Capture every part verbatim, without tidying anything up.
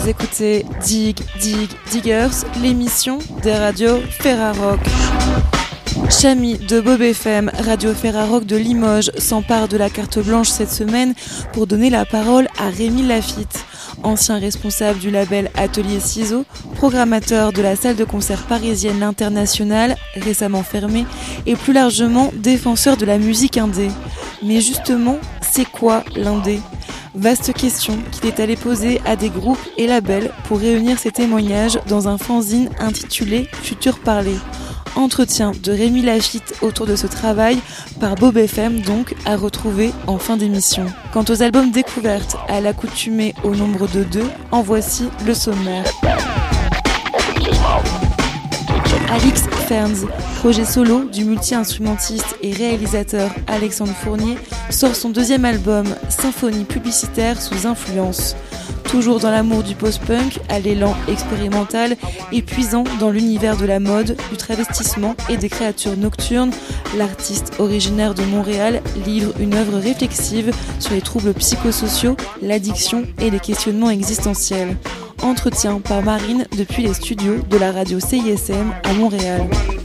écoutez Dig, Dig, Diggers, l'émission des radios Ferrarock. Chami de Bob F M, Radio Ferrarock de Limoges, s'empare de la carte blanche cette semaine pour donner la parole à Rémi Lafitte, ancien responsable du label Atelier Ciseaux, programmateur de la salle de concert parisienne L'Internationale, récemment fermée, et plus largement défenseur de la musique indé. Mais justement, c'est quoi l'indé ? Vaste question qu'il est allé poser à des groupes et labels pour réunir ses témoignages dans un fanzine intitulé Futur Parler. Entretien de Rémi Lafitte autour de ce travail par Bob F M, donc à retrouver en fin d'émission. Quant aux albums découvertes à l'accoutumée au nombre de deux, en voici le sommaire. Alix Ferns, projet solo du multi-instrumentiste et réalisateur Alexandre Fournier, sort son deuxième album, Symphonie publicitaire sous influence. Toujours dans l'amour du post-punk, à l'élan expérimental et puisant dans l'univers de la mode, du travestissement et des créatures nocturnes, l'artiste originaire de Montréal livre une œuvre réflexive sur les troubles psychosociaux, l'addiction et les questionnements existentiels. Entretien par Marine depuis les studios de la radio C I S M à Montréal.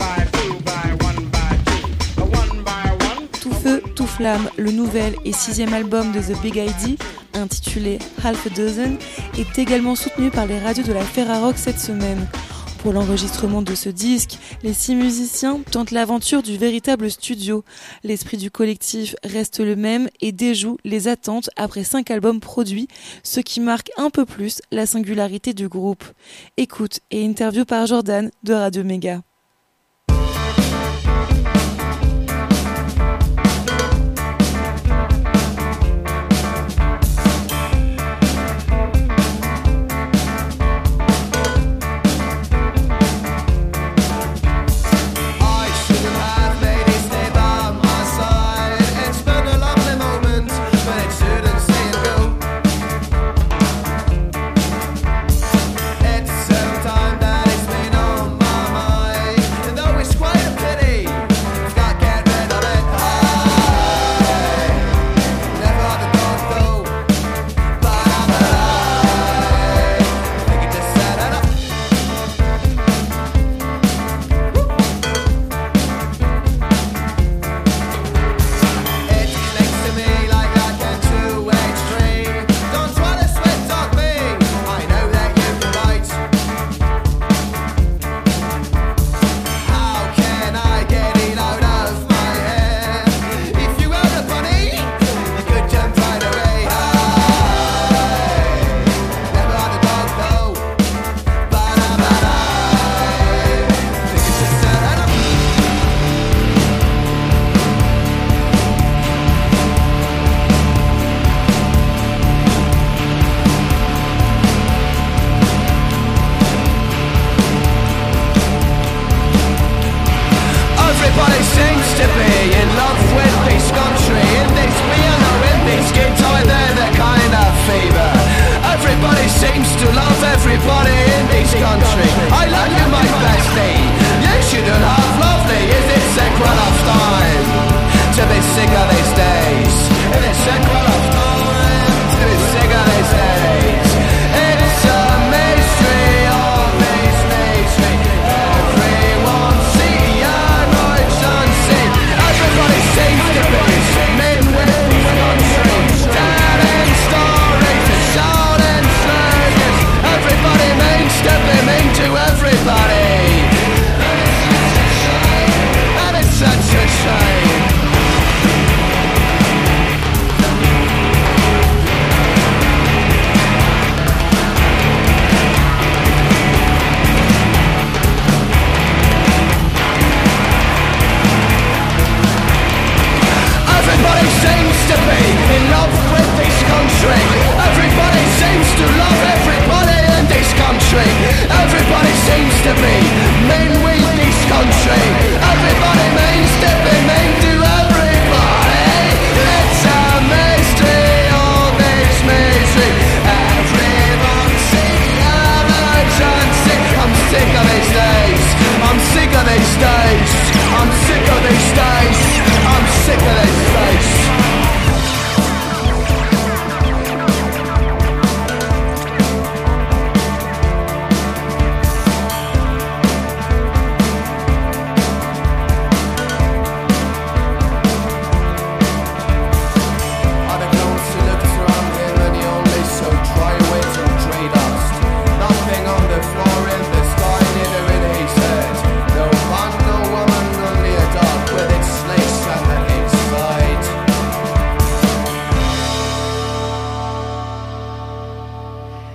Tout feu, tout flamme, le nouvel et sixième album de The Big I D, intitulé Half a Dozen, est également soutenu par les radios de la Ferrarock cette semaine. Pour l'enregistrement de ce disque, les six musiciens tentent l'aventure du véritable studio. L'esprit du collectif reste le même et déjoue les attentes après cinq albums produits, ce qui marque un peu plus la singularité du groupe. Écoute et interview par Jordan de Radio Méga. Time that it's been on my mind.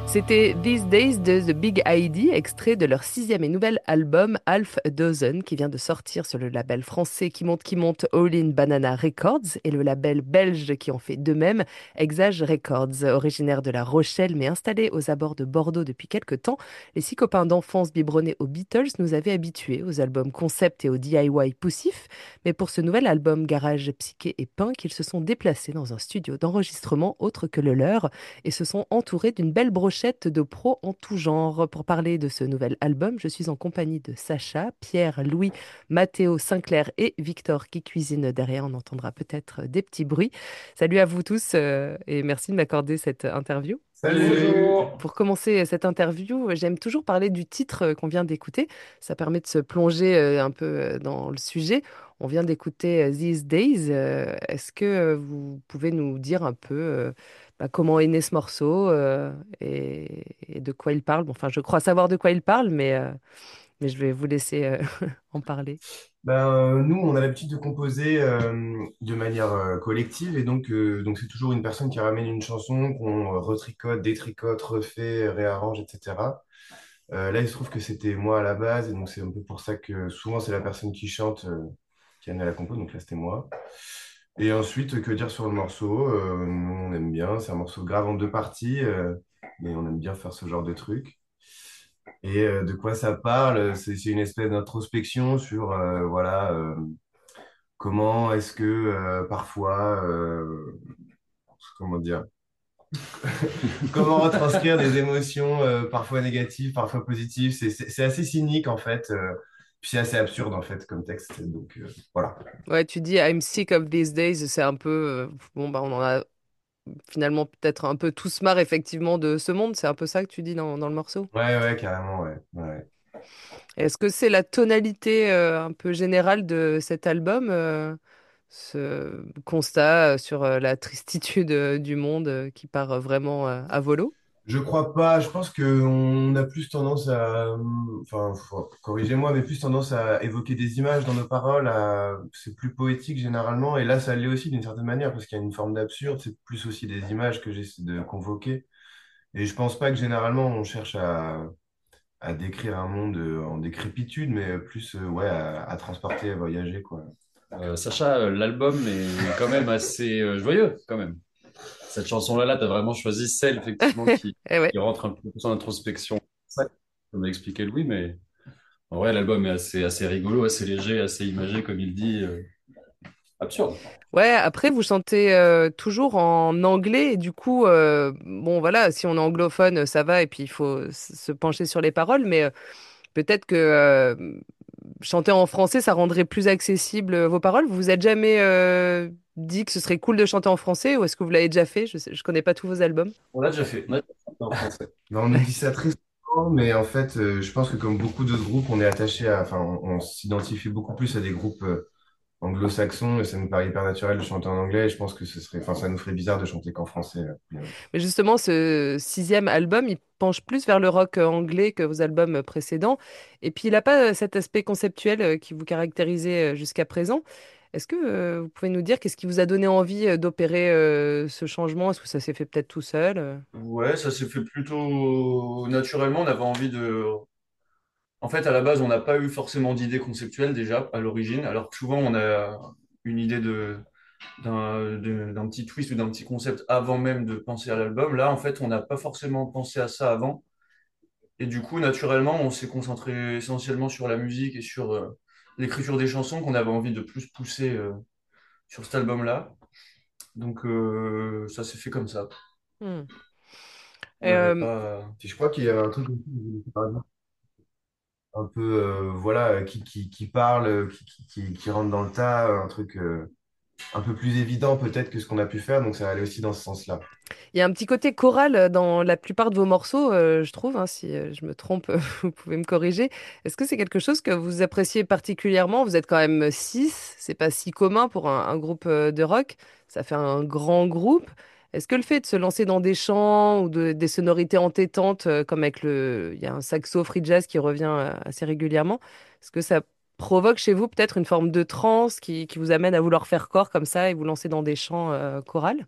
C'était These Days de The Big I D, extrait de leur sixième et nouvel album Half a Dozen, qui vient de sortir sur le label français qui monte qui monte All In Banana Records et le label belge qui en fait de même, Exage Records. Originaire de La Rochelle mais installé aux abords de Bordeaux depuis quelques temps, les six copains d'enfance biberonnés aux Beatles nous avaient habitués aux albums concept et au D I Y poussif, mais pour ce nouvel album garage psyché et punk, ils se sont déplacés dans un studio d'enregistrement autre que le leur et se sont entourés d'une belle brochette de pros en tout genre. Pour parler de ce nouvel album, je suis en compagnie de Sacha, Pierre, Louis, Mathéo, Sinclair et Victor qui cuisine derrière. On entendra peut-être des petits bruits. Salut à vous tous euh, et merci de m'accorder cette interview. Salut! Pour commencer cette interview, j'aime toujours parler du titre euh, qu'on vient d'écouter. Ça permet de se plonger euh, un peu euh, dans le sujet. On vient d'écouter euh, These Days. Euh, Est-ce que euh, vous pouvez nous dire un peu euh, bah, comment est né ce morceau euh, et, et de quoi il parle? Bon, enfin, je crois savoir de quoi il parle, mais, euh, mais je vais vous laisser euh, en parler. Ben, euh, nous, on a l'habitude de composer euh, de manière euh, collective et donc euh, donc c'est toujours une personne qui ramène une chanson qu'on euh, retricote, détricote, refait, réarrange, et cetera. Euh, là, il se trouve que c'était moi à la base et donc c'est un peu pour ça que souvent c'est la personne qui chante euh, qui amène la compo, donc là c'était moi. Et ensuite, que dire sur le morceau? Euh, nous, on aime bien, c'est un morceau grave en deux parties, euh, mais on aime bien faire ce genre de truc. Et euh, de quoi ça parle? C'est c'est une espèce d'introspection sur euh, voilà euh, comment est-ce que euh, parfois euh, comment dire comment retranscrire des émotions euh, parfois négatives, parfois positives. C'est c'est- c'est assez cynique en fait, euh, puis c'est assez absurde en fait comme texte. Donc euh, voilà. Ouais, tu dis I'm sick of these days, c'est un peu euh, bon bah on en a finalement peut-être un peu tous marre effectivement de ce monde, c'est un peu ça que tu dis dans, dans le morceau. Ouais ouais carrément ouais. Ouais. Est-ce que c'est la tonalité euh, un peu générale de cet album, euh, ce constat euh, sur euh, la tristitude euh, du monde euh, qui part euh, vraiment euh, à volo? Je crois pas. Je pense qu'on a plus tendance à, enfin, faut- corrigez-moi, mais plus tendance à évoquer des images dans nos paroles. à- C'est plus poétique généralement. Et là, ça l'est aussi d'une certaine manière parce qu'il y a une forme d'absurde. C'est plus aussi des images que j'essaie de convoquer. Et je pense pas que généralement on cherche à, à décrire un monde euh, en décrépitude, mais plus euh, ouais à, à transporter, à voyager quoi. Euh, Sacha, euh, l'album est quand même assez euh, joyeux, quand même. Cette chanson-là, là, tu as vraiment choisi celle, effectivement, qui, Eh ouais. qui rentre un peu plus en introspection. Ouais, comme l'a expliqué Louis, mais en vrai, l'album est assez, assez rigolo, assez léger, assez imagé, comme il dit, euh, absurde. Ouais, après vous chantez euh, toujours en anglais et du coup, euh, bon voilà, si on est anglophone, ça va et puis il faut s- se pencher sur les paroles, mais euh, peut-être que euh, chanter en français, ça rendrait plus accessible euh, vos paroles. Vous vous êtes jamais euh, dit que ce serait cool de chanter en français ou est-ce que vous l'avez déjà fait? Je sais, je connais pas tous vos albums. On l'a déjà fait, on a déjà fait en français. Ben, on nous dit ça très souvent, mais en fait, euh, je pense que comme beaucoup d'autres groupes, on est attaché à, enfin, on, on s'identifie beaucoup plus à des groupes euh, anglo-saxons et ça nous paraît hyper naturel de chanter en anglais. Et je pense que ce serait, enfin, ça nous ferait bizarre de chanter qu'en français. euh, mais, euh. Mais justement, ce sixième album, il penche plus vers le rock euh, anglais que vos albums euh, précédents. Et puis, il n'a pas euh, cet aspect conceptuel euh, qui vous caractérisait euh, jusqu'à présent. Est-ce que euh, vous pouvez nous dire qu'est-ce qui vous a donné envie euh, d'opérer euh, ce changement? Est-ce que ça s'est fait peut-être tout seul? euh Ouais, ça s'est fait plutôt naturellement. On avait envie de. En fait, à la base, on n'a pas eu forcément d'idée conceptuelle déjà à l'origine, alors que souvent on a une idée de d'un de- d'un petit twist ou d'un petit concept avant même de penser à l'album. Là, en fait, on n'a pas forcément pensé à ça avant. Et du coup, naturellement, on s'est concentré essentiellement sur la musique et sur euh, l'écriture des chansons qu'on avait envie de plus pousser euh, sur cet album-là. Donc, euh, ça s'est fait comme ça. Hmm. On n'avait Euh, pas. Puis je crois qu'il y a un truc aussi, par exemple, un peu, euh, voilà, euh, qui, qui, qui parle, euh, qui, qui, qui, qui rentre dans le tas, un truc euh, un peu plus évident peut-être que ce qu'on a pu faire. Donc ça allait aussi dans ce sens-là. Il y a un petit côté choral euh, dans la plupart de vos morceaux, euh, je trouve, hein, si euh, je me trompe, vous pouvez me corriger. Est-ce que c'est quelque chose que vous appréciez particulièrement? Vous êtes quand même six, c'est pas si commun pour un, un groupe euh, de rock, ça fait un grand groupe. Est-ce que le fait de se lancer dans des chants ou de- des sonorités entêtantes, euh, comme avec le, il y a un saxo free jazz qui revient euh, assez régulièrement, est-ce que ça provoque chez vous peut-être une forme de transe qui, qui vous amène à vouloir faire corps comme ça et vous lancer dans des chants euh, chorales?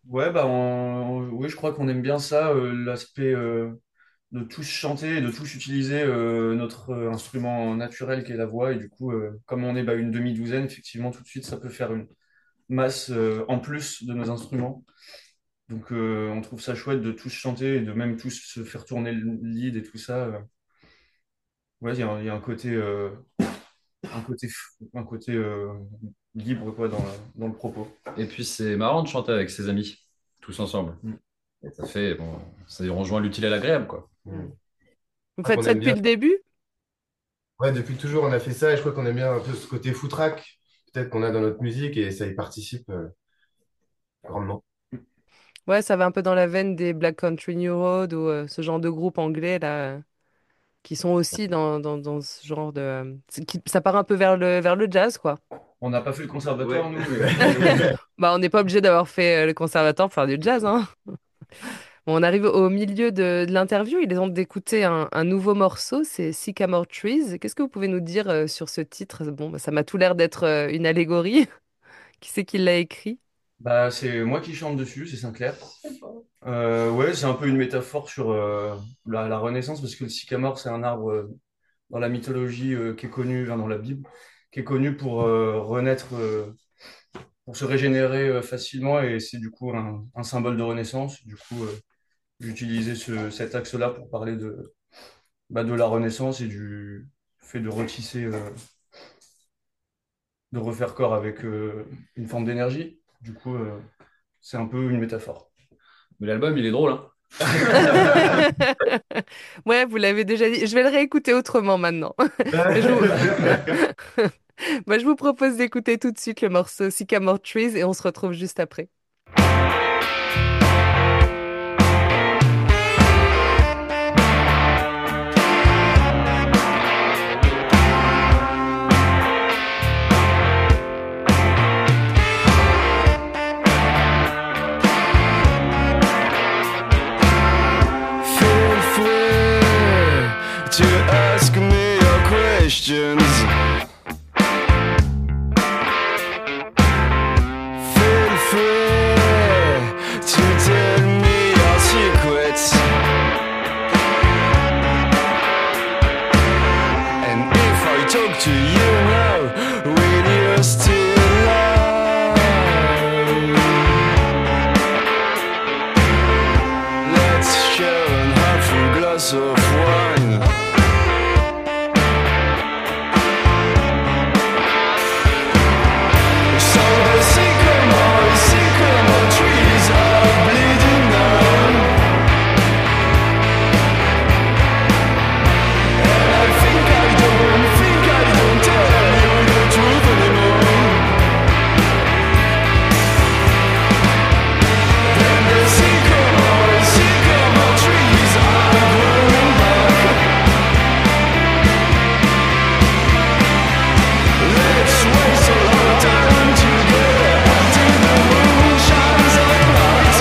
Ouais, bah, on- oui, je crois qu'on aime bien ça, euh, l'aspect euh, de tous chanter et de tous utiliser euh, notre euh, instrument naturel qui est la voix. Et du coup, euh, comme on est bah, une demi-douzaine, effectivement, tout de suite, ça peut faire une masse euh, en plus de nos instruments. Donc, euh, on trouve ça chouette de tous chanter et de même tous se faire tourner le lead et tout ça. euh. Ouais, il y a, un il y a un côté, euh, un côté, f- un côté euh, libre quoi, dans, le- dans le propos. Et puis c'est marrant de chanter avec ses amis, tous ensemble. Mm. Et ça fait, bon, ça rejoint l'utile à l'agréable, quoi. Mm. Vous Je crois faites qu'on ça aime depuis bien. le début? Ouais, depuis toujours, on a fait ça et je crois qu'on aime bien un peu ce côté foutraque, peut-être qu'on a dans notre musique et ça y participe euh, grandement. Ouais, ça va un peu dans la veine des Black Country New Road ou euh, ce genre de groupe anglais là, qui sont aussi dans, dans, dans ce genre de... euh, c'est- qui- ça part un peu vers le, vers le jazz, quoi. On n'a pas fait le conservatoire, Ouais. nous, mais Bah, on n'est pas obligé d'avoir fait euh, le conservatoire pour faire du jazz, hein. Bon, on arrive au milieu de, de l'interview. Il est temps d'écouter un, un nouveau morceau, c'est Sycamore Trees. Qu'est-ce que vous pouvez nous dire euh, sur ce titre? Bon, bah, ça m'a tout l'air d'être euh, une allégorie. Qui c'est qui l'a écrit? bah, c'est moi qui chante dessus, c'est Sinclair. Euh, ouais, c'est un peu une métaphore sur euh, la, la Renaissance, parce que le sycamore, c'est un arbre euh, dans la mythologie euh, qui est connu, enfin, dans la Bible, qui est connu pour euh, renaître, euh, pour se régénérer euh, facilement, et c'est du coup un, un symbole de Renaissance. Du coup, euh, j'ai utilisé ce, cet axe-là pour parler de, bah, de la Renaissance et du fait de retisser, euh, de refaire corps avec euh, une forme d'énergie. Du coup, euh, c'est un peu une métaphore. Mais l'album, il est drôle, hein. Ouais, vous l'avez déjà dit. Je vais le réécouter autrement maintenant. Je vous... Bah, je vous propose d'écouter tout de suite le morceau Sycamore Trees et on se retrouve juste après. Feel free to ask me your questions. Feel free to tell me your secrets. And if I talk to you now, will you still lie? Let's share an half a glass of wine. So the sycamore, sycamore trees are bleeding now. And I think I don't, think I don't tell you the truth anymore. And the sycamore, sycamore trees are growing back. Let's waste a long time together until the moon shines so bright.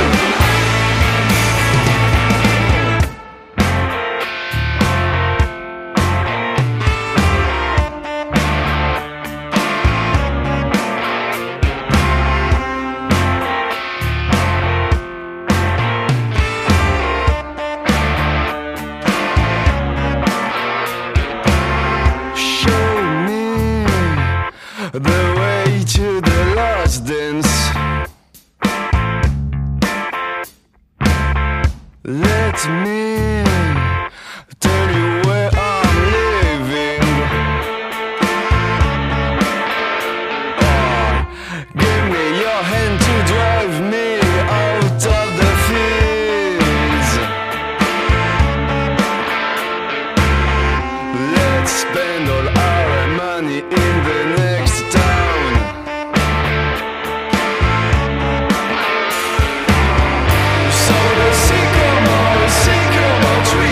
Show me the way to the last dance. Let me tell you where I'm living. Oh, give me your hand to drive me out of the fields. Let's spend all our money in the next town. So the sycamore, sycamore tree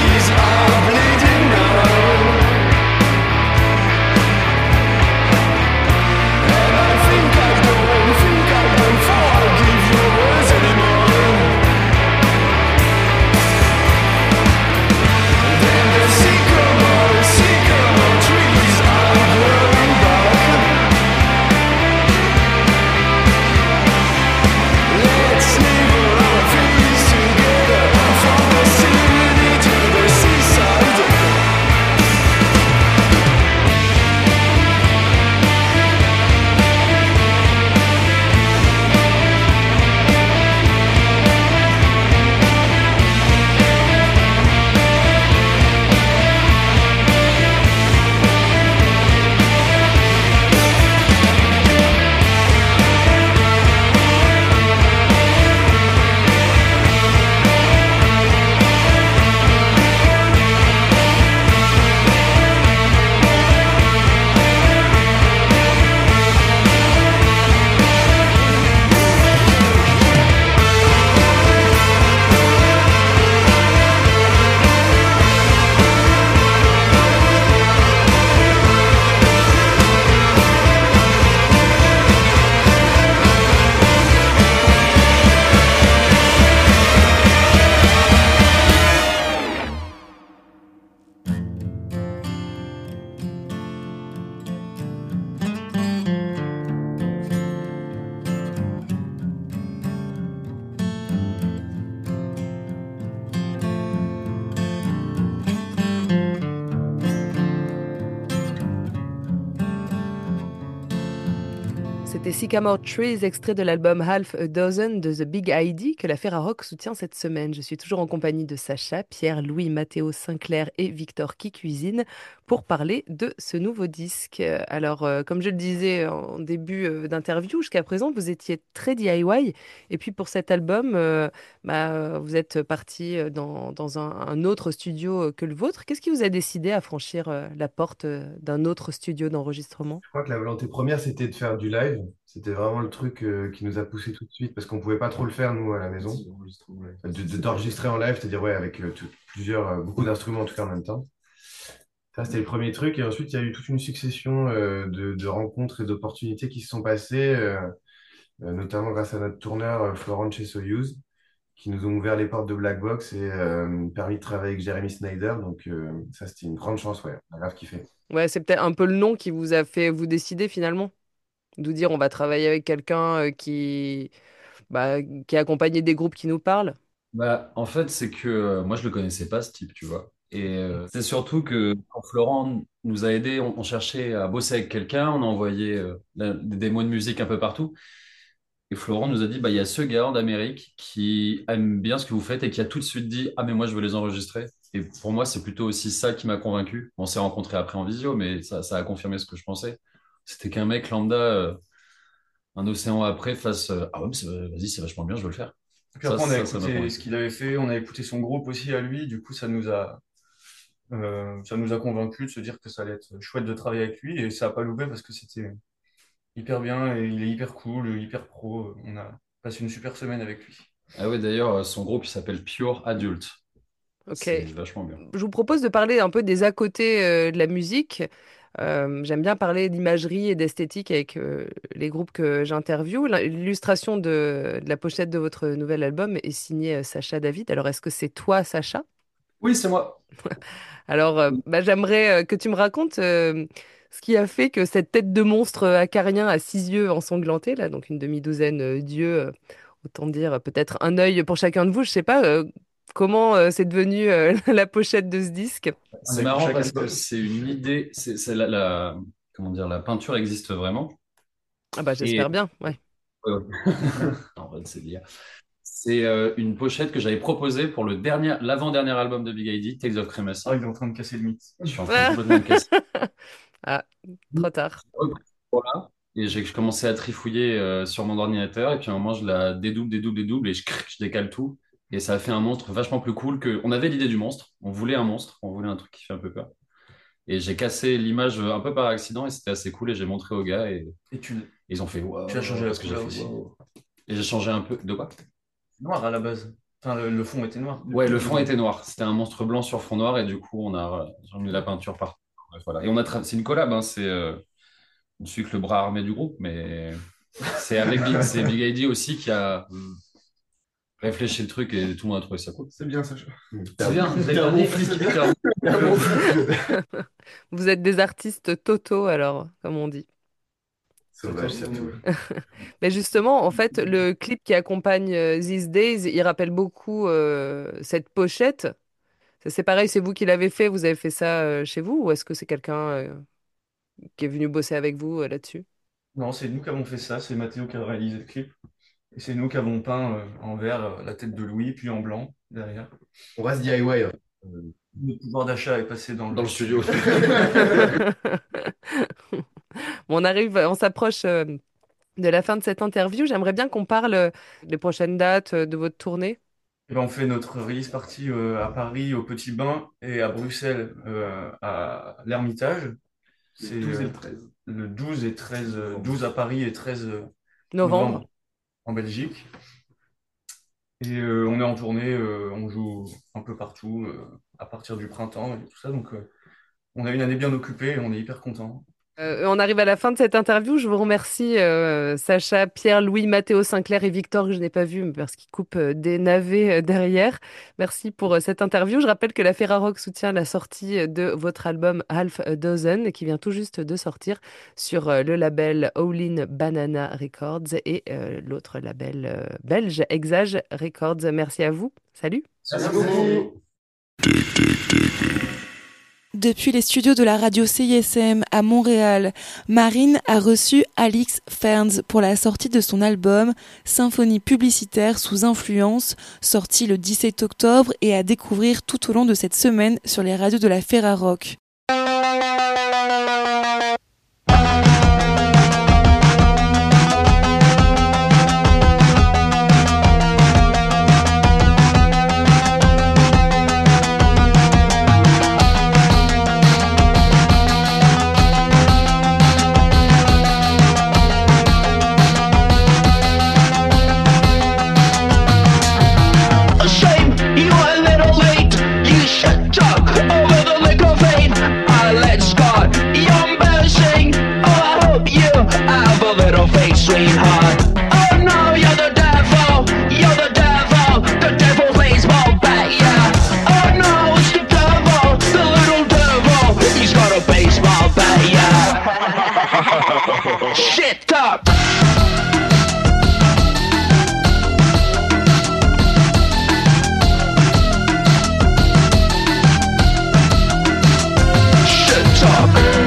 C'était Sycamore Trees, extrait de l'album Half a Dozen de The Big I D que la Ferrarock soutient cette semaine. Je suis toujours en compagnie de Sacha, Pierre, Louis, Mathéo, Sinclair et Victor qui cuisine pour parler de ce nouveau disque. Alors, euh, comme je le disais en début euh, d'interview, jusqu'à présent, vous étiez très D I Y. Et puis pour cet album, euh, bah, vous êtes parti dans, dans un, un autre studio que le vôtre. Qu'est-ce qui vous a décidé à franchir euh, la porte euh, d'un autre studio d'enregistrement? Je crois que la volonté première, c'était de faire du live. C'était vraiment le truc euh, qui nous a poussé tout de suite parce qu'on pouvait pas trop le faire, nous, à la maison. De- de- D'enregistrer en live, c'est-à-dire ouais, avec euh, tout- plusieurs, euh, beaucoup d'instruments en tout cas en même temps. Ça, c'était le premier truc. Et ensuite, il y a eu toute une succession euh, de, de rencontres et d'opportunités qui se sont passées, euh, euh, notamment grâce à notre tourneur euh, Florent chez Soyuz, qui nous ont ouvert les portes de Black Box et euh, permis de travailler avec Jeremy Snyder. Donc, euh, ça, c'était une grande chance, ouais. On a grave kiffé. Ouais, c'est peut-être un peu le nom qui vous a fait vous décider finalement, de dire on va travailler avec quelqu'un euh, qui, bah, qui a accompagné des groupes qui nous parlent. Bah, en fait, c'est que euh, moi, je le connaissais pas, ce type, tu vois. Et euh, c'est surtout que quand Florent nous a aidés, on, on cherchait à bosser avec quelqu'un, on a envoyé euh, la- des démos de musique un peu partout. Et Florent nous a dit, bah, il y a ce gars d'Amérique qui aime bien ce que vous faites et qui a tout de suite dit, ah, mais moi, je veux les enregistrer. Et pour moi, c'est plutôt aussi ça qui m'a convaincu. On s'est rencontrés après en visio, mais ça, ça a confirmé ce que je pensais. C'était qu'un mec lambda, euh, un océan après, fasse, euh, ah ouais, mais c'est- vas-y, c'est vachement bien, je veux le faire. Et puis Ça, après, on a ça, ça m'a écouté ce convaincu. qu'il avait fait, on a écouté son groupe aussi à lui, du coup, ça nous a, euh, ça nous a convaincus de se dire que ça allait être chouette de travailler avec lui, et ça a pas loupé parce que c'était hyper bien, et il est hyper cool, hyper pro, on a passé une super semaine avec lui. Ah ouais, d'ailleurs, euh, son groupe, il s'appelle Pure Adult. Ok. C'est vachement bien. Je vous propose de parler un peu des à côté euh, de la musique. Euh, j'aime bien parler d'imagerie et d'esthétique avec euh, les groupes que j'interviewe. L'illustration de, de la pochette de votre nouvel album est signée euh, Sacha David. Alors, est-ce que c'est toi, Sacha? Oui, c'est moi. Alors, euh, bah, j'aimerais euh, que tu me racontes euh, ce qui a fait que cette tête de monstre euh, acarien à six yeux ensanglantés, là, donc une demi-douzaine euh, d'yeux, euh, autant dire euh, peut-être un œil pour chacun de vous, je sais pas, euh, comment euh, c'est devenu euh, la pochette de ce disque. C'est Avec marrant chaque parce que album. c'est une idée, c'est c'est la, la- comment dire, la peinture existe vraiment. Ah bah Et j'espère bien, ouais. ouais, ouais. En fait, c'est dire. C'est euh, une pochette que j'avais proposée pour le dernier, l'avant-dernier album de Big I D, Tales of Cremasy. Ah, il est en train de casser le mythe. Je suis en train de complètement me casser. Ah, trop tard. Voilà. Et j'ai commencé à trifouiller euh, sur mon ordinateur et puis à un moment je la dédouble, dédouble, dédouble et je, cric, je décale tout. Et ça a fait un monstre vachement plus cool que. On avait l'idée du monstre, on voulait un monstre, on voulait un truc qui fait un peu peur. Et j'ai cassé l'image un peu par accident et c'était assez cool et j'ai montré aux gars et, et Et tu, ils ont fait waouh. tu as changé la Parce que j'ai couleur fait aussi. waouh. Et j'ai changé un peu. De quoi? Noir à la base. Enfin, le, le fond était noir. Ouais, le fond était noir. C'était un monstre blanc sur fond noir et du coup on a j'ai mis de la peinture partout. Bref, voilà. Et on a tra- c'est une collab, hein, c'est euh, je ne suis que le bras armé du groupe, mais c'est avec Big, c'est Big I D aussi qui a réfléchi le truc et tout le monde a trouvé ça cool. C'est bien, Sacha. C'est bien, T'es un bon flic. T'es un bon flic. Vous êtes des artistes totaux alors, comme on dit. Sauvage, surtout. Mais justement, en fait, le clip qui accompagne euh, These Days, il rappelle beaucoup euh, cette pochette. Ça, c'est pareil, c'est vous qui l'avez fait, vous avez fait ça euh, chez vous, ou est-ce que c'est quelqu'un euh, qui est venu bosser avec vous euh, là-dessus? Non, c'est nous qui avons fait ça, c'est Mathéo qui a réalisé le clip. Et c'est nous qui avons peint euh, en vert euh, la tête de Louis, puis en blanc derrière. On reste D I Y. Hein. Le pouvoir d'achat est passé dans le, Dans le studio. Bon, on arrive, on s'approche euh, de la fin de cette interview. J'aimerais bien qu'on parle euh, des prochaines dates euh, de votre tournée. Et ben, on fait notre release party euh, à Paris, au Petit Bain, et à Bruxelles, euh, à l'Ermitage. C'est douze et euh, le treize. le douze et treize, euh, douze à Paris et treize euh, Novembre. novembre en Belgique. Et euh, on est en tournée, euh, on joue un peu partout euh, à partir du printemps et tout ça. Donc euh, on a une année bien occupée et on est hyper content. Euh, on arrive à la fin de cette interview. Je vous remercie, euh, Sacha, Pierre, Louis, Mathéo, Sinclair et Victor, que je n'ai pas vu mais parce qu'ils coupent euh, des navets euh, derrière. Merci pour euh, cette interview. Je rappelle que la Ferrarock soutient la sortie euh, de votre album Half a Dozen, qui vient tout juste de sortir sur euh, le label All In Banana Records et euh, l'autre label euh, belge, Exage Records. Merci à vous. Salut. Merci beaucoup. depuis les studios de la radio C I S M à Montréal, Marine a reçu Alix Ferns pour la sortie de son album Symphonie publicitaire sous influence, sorti le dix-sept octobre et à découvrir tout au long de cette semaine sur les radios de la Ferrarock. Sweetheart, oh no, you're the devil, you're the devil, the devil's baseball bat, yeah. Oh no, it's the devil, the little devil, he's got a baseball bat, yeah. Shit up. Shit up.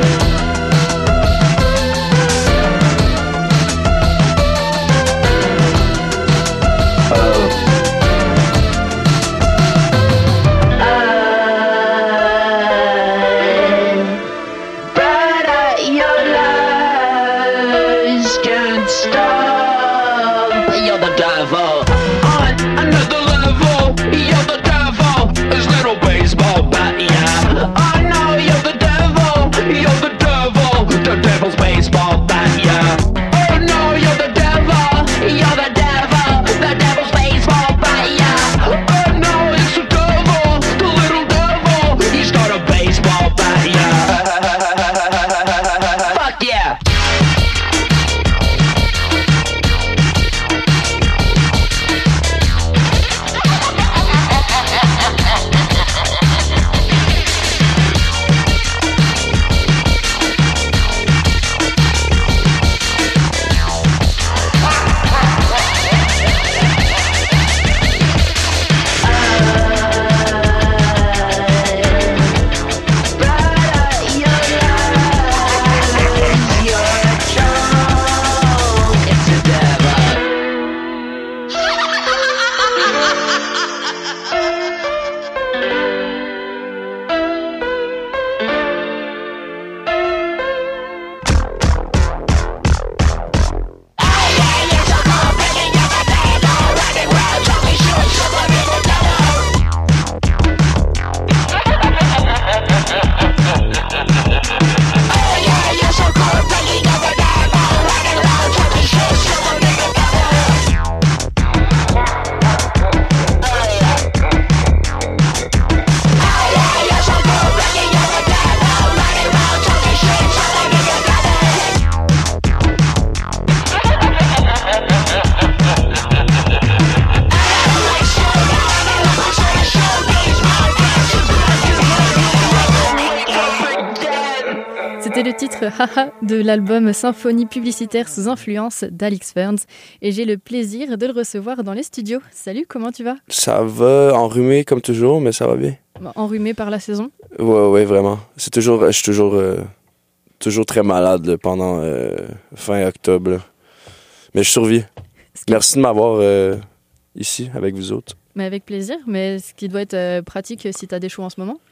C'était le titre Haha de l'album Symphonie publicitaire sous influence d'Alix Ferns et j'ai le plaisir de le recevoir dans les studios. Salut, comment tu vas? Ça va, enrhumé comme toujours, mais ça va bien. Enrhumé par la saison? Ouais, ouais, vraiment. C'est toujours, je suis toujours, euh, toujours très malade là, pendant euh, fin octobre. Là. Mais je survis. Merci de m'avoir euh, ici avec vous autres. Mais avec plaisir, mais ce qui doit être euh, pratique si tu as des shows en ce moment?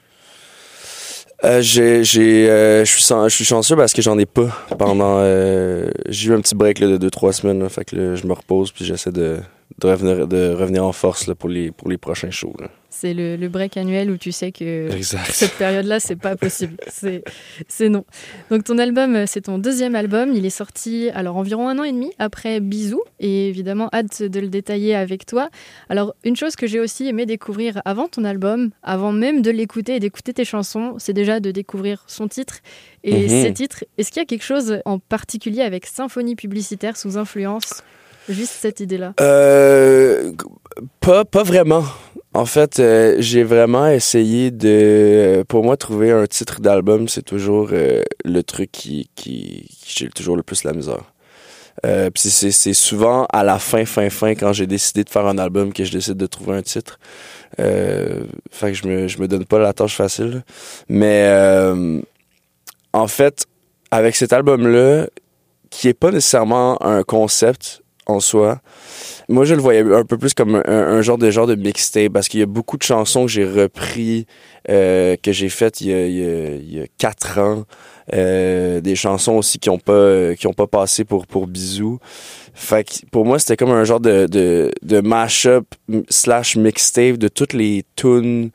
Euh, j'ai, j'ai, euh, je suis, je suis chanceux parce que j'en ai pas pendant. Euh, j'ai eu un petit break là, de deux trois semaines, là, fait que là, je me repose puis j'essaie de, de revenir, de revenir en force là, pour les, pour les prochains shows. Là. C'est le, le break annuel où tu sais que exact. Cette période-là, c'est pas possible. C'est, c'est non. Donc ton album, c'est ton deuxième album. Il est sorti alors environ un an et demi après Bisous. Et évidemment, hâte de le détailler avec toi. Alors, une chose que j'ai aussi aimé découvrir avant ton album, avant même de l'écouter et d'écouter tes chansons, c'est déjà de découvrir son titre. Et mm-hmm. ces titres, est-ce qu'il y a quelque chose en particulier avec Symphonie publicitaire sous influence? Juste cette idée-là. Euh, pas, pas vraiment. En fait, euh, j'ai vraiment essayé de... Pour moi, trouver un titre d'album, c'est toujours euh, le truc qui, qui, qui j'ai toujours le plus la misère. Euh, puis c'est, c'est souvent à la fin, fin, fin, quand j'ai décidé de faire un album, que je décide de trouver un titre. Euh, fait que je me, je me donne pas la tâche facile. Mais euh, en fait, avec cet album-là, qui est pas nécessairement un concept en soi, moi je le voyais un peu plus comme un, un genre de genre de mixtape, parce qu'il y a beaucoup de chansons que j'ai repris, euh, que j'ai faites il y a, il y a, il y a quatre ans, euh, des chansons aussi qui ont pas qui ont pas passé pour pour Bisous. Fait que pour moi c'était comme un genre de de de mash-up slash mixtape de toutes les tunes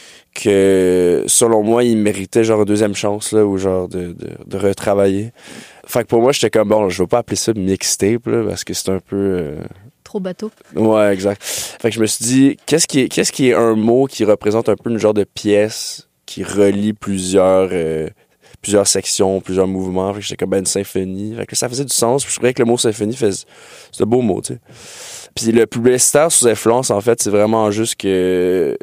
que selon moi ils méritaient genre une deuxième chance là, ou genre de de, de retravailler. Fait que pour moi j'étais comme bon, je vais pas appeler ça mixtape là, parce que c'est un peu euh... trop bateau. Ouais, exact. Fait que je me suis dit, qu'est-ce qui est, qu'est-ce qui est un mot qui représente un peu une genre de pièce qui relie plusieurs, euh, plusieurs sections, plusieurs mouvements. Fait que j'étais comme ben, une symphonie. Fait que ça faisait du sens. Puis je trouvais que le mot symphonie faisait, c'est un beau mot, tu sais. Puis le publicitaire sous influence, en fait, c'est vraiment juste que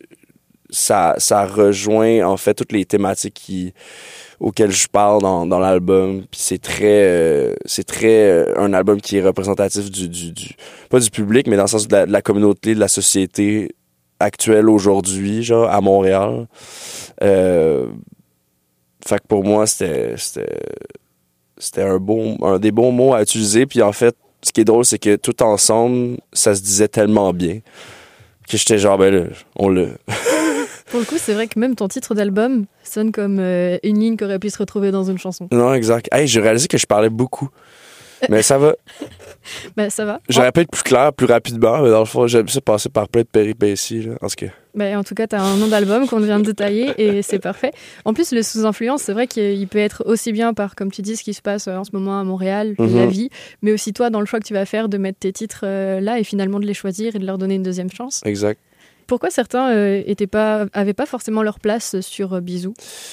ça, ça rejoint, en fait, toutes les thématiques qui, auquel je parle dans, dans l'album, puis c'est très euh, c'est très euh, un album qui est représentatif du, du, du pas du public, mais dans le sens de la, de la communauté, de la société actuelle aujourd'hui, genre à Montréal. Euh, fait que pour moi c'était c'était c'était un bon un des bons mots à utiliser, puis en fait ce qui est drôle c'est que tout ensemble ça se disait tellement bien que j'étais genre ben là, on l'a. Pour le coup, c'est vrai que même ton titre d'album sonne comme euh, une ligne qui aurait pu se retrouver dans une chanson. Non, exact. Hey, j'ai réalisé que je parlais beaucoup. Mais ça va. Ben, ça va. J'aurais pu être plus clair, plus rapidement, mais dans le fond, j'aime ça passer par plein de péripéties, là, en tout cas. Ben, en tout cas, tu as un nom d'album qu'on vient de détailler et c'est parfait. En plus, le sous-influence, c'est vrai qu'il peut être aussi bien par, comme tu dis, ce qui se passe en ce moment à Montréal, mm-hmm. la vie, mais aussi toi, dans le choix que tu vas faire de mettre tes titres euh, là et finalement de les choisir et de leur donner une deuxième chance. Exact. Pourquoi certains euh, étaient pas, avaient pas forcément leur place sur euh, Bisous?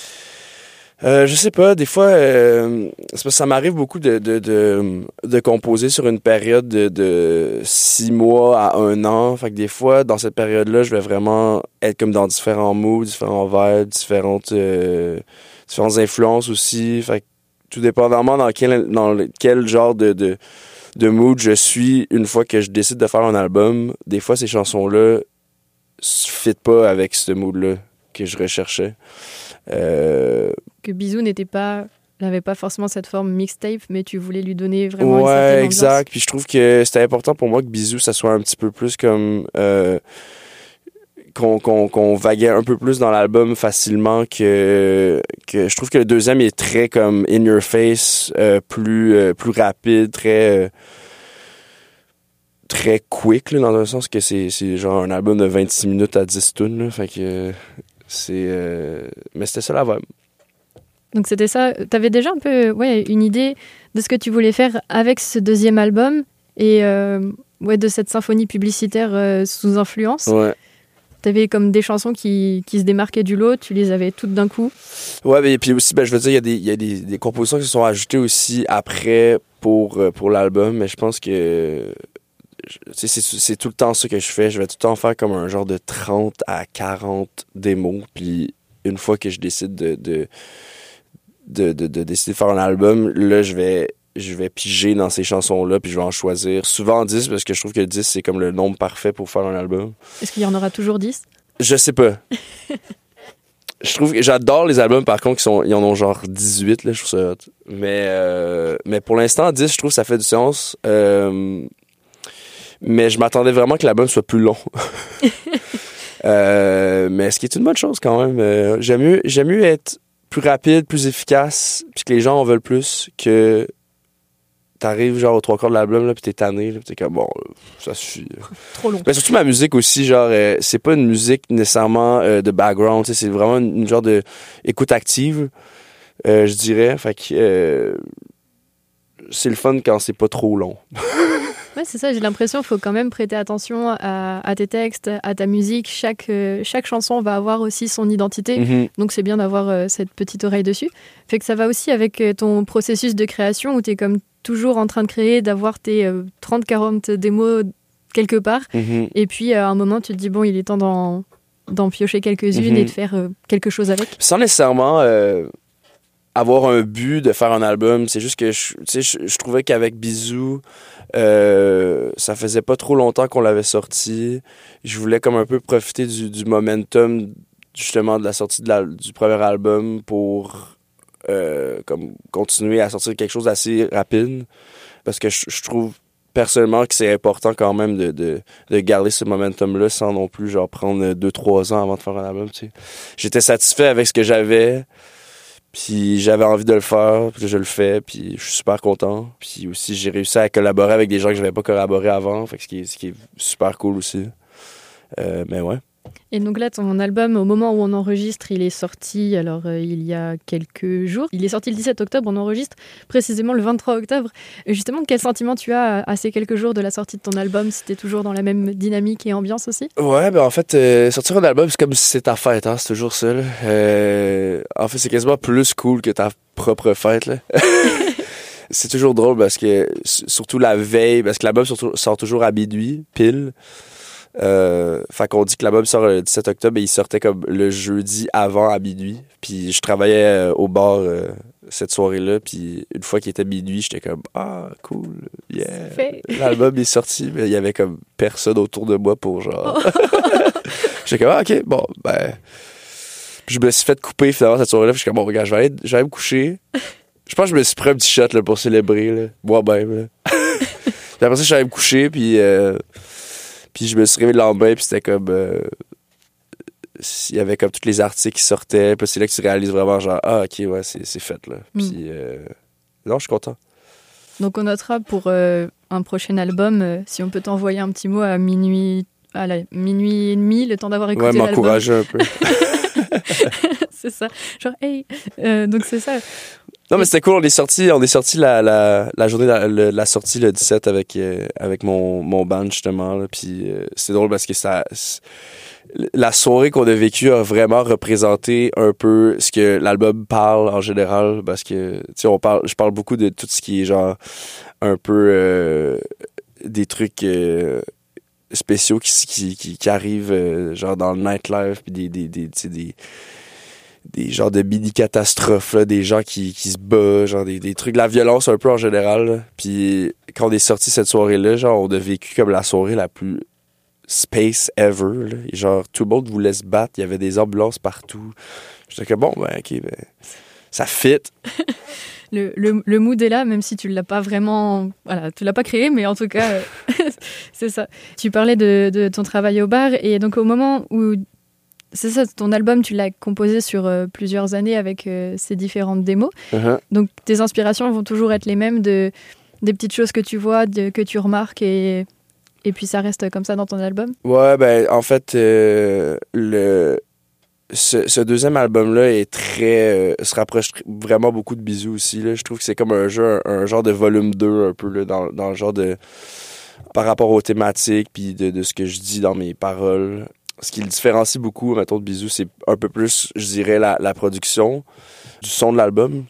Euh, je sais pas, des fois, euh, c'est parce que ça m'arrive beaucoup de, de, de, de composer sur une période de, de six mois à un an. Fait que des fois, dans cette période-là, je vais vraiment être comme dans différents moods, différents vibes, différentes, euh, différentes influences aussi. Fait que tout dépendamment dans quel, dans quel genre de, de, de mood je suis, une fois que je décide de faire un album, des fois, ces chansons-là ne fit pas avec ce mood-là que je recherchais. Euh... Que Bisous n'était pas, n'avait pas forcément cette forme mixtape, mais tu voulais lui donner vraiment une certaine Ouais, ambiance. exact. Puis je trouve que c'était important pour moi que Bisous, ça soit un petit peu plus comme... Euh, qu'on, qu'on, qu'on vaguait un peu plus dans l'album facilement que... que je trouve que le deuxième est très comme in your face, euh, plus, euh, plus rapide, très... Euh, très quick, là, dans un sens que c'est, c'est genre un album de vingt-six minutes à dix tunes, là, fait que euh, c'est... Euh, mais c'était ça la vibe. Donc c'était ça, t'avais déjà un peu ouais, une idée de ce que tu voulais faire avec ce deuxième album et euh, ouais, de cette symphonie publicitaire euh, sous influence. Ouais. T'avais comme des chansons qui, qui se démarquaient du lot, tu les avais toutes d'un coup. Ouais, mais puis aussi, ben, je veux dire, il y a, des, y a des, des compositions qui se sont ajoutées aussi après pour, pour l'album, mais je pense que... C'est, c'est, c'est tout le temps ça que je fais. Je vais tout le temps faire comme un genre de trente à quarante démos. Puis une fois que je décide de, de, de, de, de décider de faire un album, là, je vais, je vais piger dans ces chansons-là. Puis je vais en choisir souvent dix parce que je trouve que dix, c'est comme le nombre parfait pour faire un album. Est-ce qu'il y en aura toujours dix? Je sais pas. Je trouve que j'adore les albums, par contre, qui sont, ils en ont genre dix-huit, là, je trouve ça hot. Mais, euh, mais pour l'instant, dix, je trouve que ça fait du sens. Euh, Mais je m'attendais vraiment que l'album soit plus long. euh, mais ce qui est une bonne chose quand même. Euh, j'aime mieux, j'aime mieux être plus rapide, plus efficace, puis que les gens en veulent plus, que t'arrives genre aux trois quarts de l'album, là, puis t'es tanné, là, puis t'es comme bon, ça suffit. Trop long. Mais surtout ma musique aussi, genre, euh, c'est pas une musique nécessairement euh, de background, c'est vraiment une, une genre de écoute active, euh, je dirais. Fait que euh, c'est le fun quand c'est pas trop long. Ouais, c'est ça, j'ai l'impression qu'il faut quand même prêter attention à, à tes textes, à ta musique. Chaque, euh, chaque chanson va avoir aussi son identité, mm-hmm. donc c'est bien d'avoir euh, cette petite oreille dessus. Fait que ça va aussi avec euh, ton processus de création où tu es comme toujours en train de créer, d'avoir tes euh, trente quarante démos quelque part. Mm-hmm. Et puis euh, à un moment, tu te dis, bon, il est temps d'en, d'en piocher quelques-unes mm-hmm. et de faire euh, quelque chose avec. Sans nécessairement... Euh... avoir un but de faire un album. C'est juste que je, tu sais, je, je trouvais qu'avec Bisous, euh, ça faisait pas trop longtemps qu'on l'avait sorti. Je voulais comme un peu profiter du, du momentum justement de la sortie de la, du premier album pour euh, comme continuer à sortir quelque chose d'assez rapide. Parce que je, je trouve personnellement que c'est important quand même de, de, de garder ce momentum-là sans non plus genre prendre deux, trois ans avant de faire un album, tu sais. J'étais satisfait avec ce que j'avais, puis j'avais envie de le faire, puis je le fais, puis je suis super content. Puis aussi, j'ai réussi à collaborer avec des gens que je n'avais pas collaboré avant, fait que ce qui est, ce qui est super cool aussi. Euh, mais ouais. Et donc là, ton album, au moment où on enregistre, il est sorti, alors euh, il y a quelques jours. Il est sorti le dix-sept octobre, on enregistre précisément le vingt-trois octobre. Et justement, quel sentiment tu as à ces quelques jours de la sortie de ton album? Si t'es toujours dans la même dynamique et ambiance aussi? Ouais, ben en fait, euh, sortir un album, c'est comme si c'est ta fête, hein, c'est toujours ça. Là. Euh, en fait, c'est quasiment plus cool que ta propre fête, là. C'est toujours drôle parce que, surtout la veille, parce que l'album sort, sort toujours à minuit, pile. Euh, fait qu'on dit que l'album sort le dix-sept octobre et il sortait comme le jeudi avant à minuit. Puis je travaillais euh, au bar euh, cette soirée-là. Puis une fois qu'il était minuit, j'étais comme ah cool, yeah. L'album est sorti, mais il y avait comme personne autour de moi pour genre. J'étais comme ah, ok, bon ben. Puis je me suis fait couper finalement cette soirée-là. Puis je suis comme bon regarde, je vais aller, je vais aller me coucher. Je pense que je me suis pris un petit shot là, pour célébrer là, moi-même. Là. Puis après ça, je suis allé me coucher puis. Euh, Puis je me suis réveillé le lendemain, puis c'était comme... Euh, il y avait comme tous les articles qui sortaient, puis c'est là que tu réalises vraiment genre, ah, OK, ouais, c'est, c'est fait, là. Mm. Puis, euh, non, je suis content. Donc, on notera pour euh, un prochain album, euh, si on peut t'envoyer un petit mot à minuit, à la, minuit et demi, le temps d'avoir écouté ouais, l'album. Ouais, m'encourager un peu. C'est ça. Genre, hey! Euh, donc, c'est ça. Non, mais c'était cool. On est sorti, on est sorti la, la, la journée de la, la, la sortie le dix-sept avec, euh, avec mon, mon band, justement. Là. Puis euh, c'est drôle parce que ça, la soirée qu'on a vécue a vraiment représenté un peu ce que l'album parle en général. Parce que, tu sais, on parle, je parle beaucoup de tout ce qui est genre un peu euh, des trucs euh, spéciaux qui, qui, qui, qui arrivent euh, genre dans le nightlife, puis des, des, des, tu sais, des des genres de mini-catastrophes, là, des gens qui, qui se battent, genre des, des trucs, de la violence un peu en général. Là. Puis quand on est sorti cette soirée-là, genre on a vécu comme la soirée la plus space ever. Là. Et genre tout le monde voulait se battre, il y avait des ambulances partout. J'étais comme bon, ben ok, ben ça fit. Le, le, le mood est là, même si tu l'as pas vraiment, voilà, tu l'as pas créé, mais en tout cas, c'est ça. Tu parlais de, de ton travail au bar, et donc au moment où c'est ça, ton album, tu l'as composé sur euh, plusieurs années avec euh, ces différentes démos. Uh-huh. Donc, tes inspirations vont toujours être les mêmes, de, des petites choses que tu vois, de, que tu remarques, et, et puis ça reste comme ça dans ton album? Ouais, ben en fait, euh, le, ce, ce deuxième album-là est très, euh, se rapproche vraiment beaucoup de Bisous aussi. Là. Je trouve que c'est comme un, jeu, un, un genre de volume deux, un peu, là, dans, dans le genre de... par rapport aux thématiques, puis de, de ce que je dis dans mes paroles. Ce qui le différencie beaucoup, mettons, de Bisous, c'est un peu plus, je dirais, la, la production du son de l'album.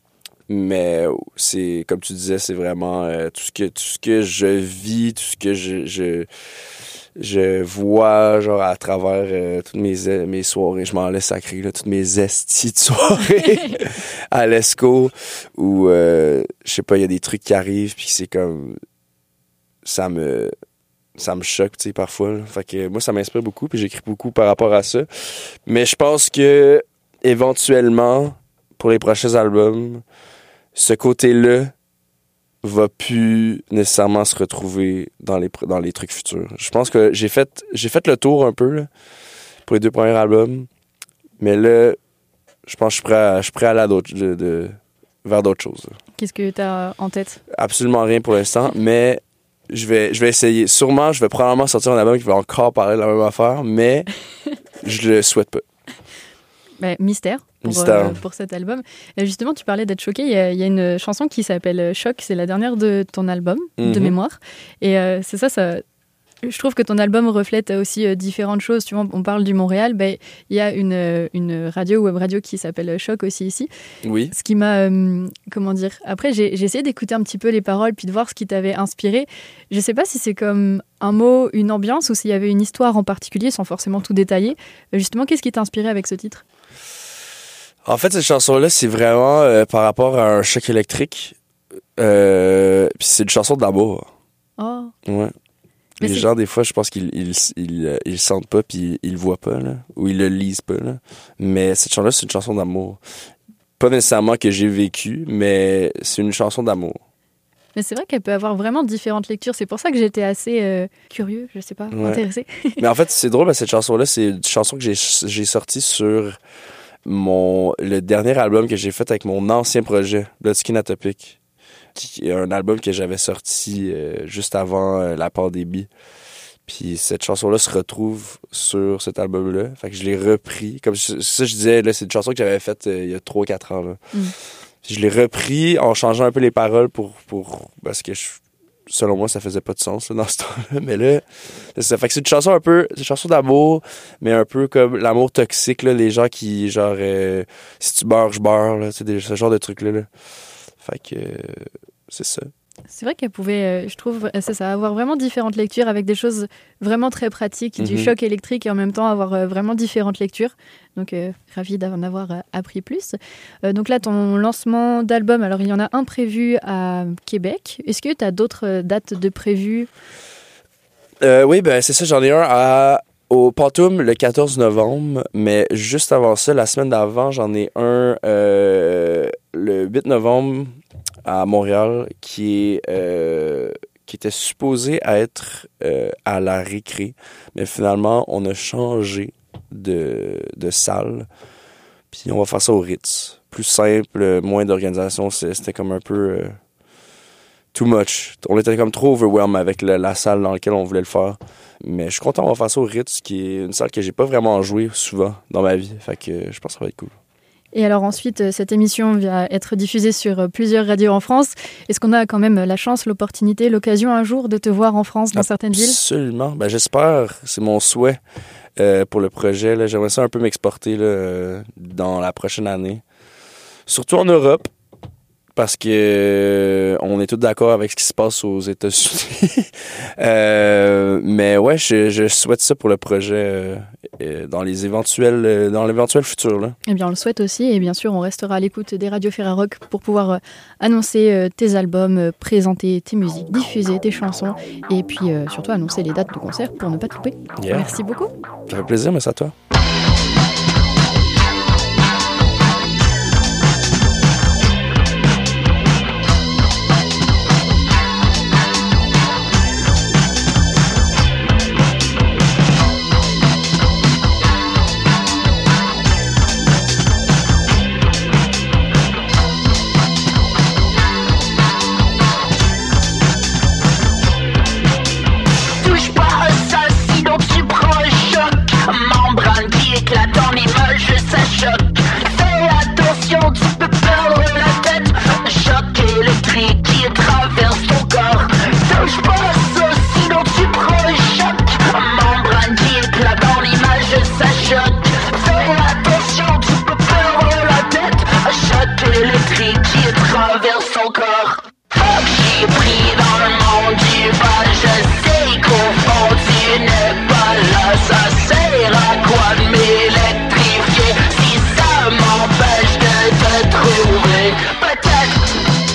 Mais c'est, comme tu disais, c'est vraiment euh, tout ce que tout ce que je vis, tout ce que je je, je vois, genre, à travers euh, toutes mes, mes soirées. Je m'en laisse sacrer, là, toutes mes estis de soirée à l'Esco, où, euh, je sais pas, il y a des trucs qui arrivent, puis c'est comme... ça me... ça me choque, tu sais, parfois. Là. Fait que moi, ça m'inspire beaucoup, puis j'écris beaucoup par rapport à ça. Mais je pense que, éventuellement, pour les prochains albums, ce côté-là va plus nécessairement se retrouver dans les, dans les trucs futurs. Je pense que j'ai fait, j'ai fait le tour un peu, là, pour les deux premiers albums. Mais là, je pense que je suis prêt à, je suis prêt à aller à d'autres, de, de, vers d'autres choses. Là. Qu'est-ce que tu as en tête? Absolument rien pour l'instant, mais... Je vais, je vais essayer. Sûrement, je vais probablement sortir un album qui va encore parler de la même affaire, mais je le souhaite pas. Ben, mystère, pour, mystère. Euh, pour cet album. Et justement, tu parlais d'être choqué. Il y, a, il y a une chanson qui s'appelle Choc. C'est la dernière de ton album, mm-hmm. de mémoire. Et euh, c'est ça, ça... Je trouve que ton album reflète aussi euh, différentes choses. Tu vois, on parle du Montréal. Ben, il y a une, euh, une radio, web radio qui s'appelle Choc aussi ici. Oui. Ce qui m'a... Euh, comment dire? Après, j'ai, j'ai essayé d'écouter un petit peu les paroles puis de voir ce qui t'avait inspiré. Je sais pas si c'est comme un mot, une ambiance ou s'il y avait une histoire en particulier sans forcément tout détailler. Justement, qu'est-ce qui t'a inspiré avec ce titre? En fait, cette chanson-là, c'est vraiment euh, par rapport à un choc électrique. Euh, puis c'est une chanson d'amour. Oh. Ouais. Mais les c'est... gens, des fois, je pense qu'ils ils, ils, ils le sentent pas puis ils le voient pas, là. Ou ils le lisent pas, là. Mais cette chanson-là, c'est une chanson d'amour. Pas nécessairement que j'ai vécu, mais c'est une chanson d'amour. Mais c'est vrai qu'elle peut avoir vraiment différentes lectures. C'est pour ça que j'étais assez euh, curieux, je sais pas, Ouais. intéressé. Mais en fait, c'est drôle, parce que cette chanson-là, c'est une chanson que j'ai, j'ai sortie sur mon, le dernier album que j'ai fait avec mon ancien projet, Blood Skin Atopic, qui est un album que j'avais sorti euh, juste avant euh, La Part des Billes. Puis cette chanson-là se retrouve sur cet album-là. Fait que je l'ai repris. Comme je, ça, je disais, là, c'est une chanson que j'avais faite euh, il y a trois quatre ans. Là. Mm. Je l'ai repris en changeant un peu les paroles pour, pour parce que je, selon moi, ça faisait pas de sens là, dans ce temps-là. Mais là, c'est ça. Fait que c'est une chanson un peu, c'est une chanson d'amour, mais un peu comme l'amour toxique, là, les gens qui, genre, euh, si tu beurres, je beurre, là, c'est ce genre de trucs-là. Là. Fait que euh, c'est ça. C'est vrai qu'elle pouvait, euh, je trouve, c'est ça, avoir vraiment différentes lectures avec des choses vraiment très pratiques, du Mhm. choc électrique et en même temps avoir euh, vraiment différentes lectures. Donc, euh, ravi d'en avoir euh, appris plus. Euh, donc là, ton lancement d'album, alors il y en a un prévu à Québec. Est-ce que tu as d'autres euh, dates de prévues? Euh, oui, ben c'est ça, j'en ai un à, au Pantoum le quatorze novembre, mais juste avant ça, la semaine d'avant, j'en ai un euh, le huit novembre à Montréal qui est euh, qui était supposé être euh, à la Récré, mais finalement on a changé de, de salle, puis on va faire ça au Ritz, plus simple, moins d'organisation. C'était comme un peu euh, too much. On était comme trop overwhelmed avec le, la salle dans laquelle on voulait le faire, mais je suis content, on va faire ça au Ritz, qui est une salle que j'ai pas vraiment joué souvent dans ma vie, fait que je pense que ça va être cool. Et alors ensuite, cette émission va être diffusée sur plusieurs radios en France. Est-ce qu'on a quand même la chance, l'opportunité, l'occasion un jour de te voir en France, dans certaines villes? Absolument. Ben, j'espère. C'est mon souhait euh, pour le projet. Là. J'aimerais ça un peu m'exporter là, euh, dans la prochaine année. Surtout en Europe. Parce que euh, on est tous d'accord avec ce qui se passe aux États-Unis. euh, mais ouais, je, je souhaite ça pour le projet euh, euh, dans les éventuels, euh, dans l'éventuel futur. Là. Eh bien, on le souhaite aussi. Et bien sûr, on restera à l'écoute des radios Ferrarock pour pouvoir euh, annoncer euh, tes albums, euh, présenter tes musiques, diffuser tes chansons et puis euh, surtout annoncer les dates de concert pour ne pas te louper. Yeah. Merci beaucoup. Ça fait plaisir, mais c'est à toi. Touche pas à ça, sinon tu prends un choc. Membrane qui éclate en image, ça choque. Fais attention, tu peux perdre la tête. Un choc électrique qui traverse ton corps. Touche pas à ça, sinon tu prends un choc. Membrane qui éclate en image, ça choque. Fais attention, tu peux perdre la tête. Un choc électrique qui traverse ton corps. Fuck, j'ai pris dans le monde du bal, je sais qu'au fond tu n'es pas là. Ça sert à quoi de m'électrifier si ça m'empêche de te trouver? Peut-être.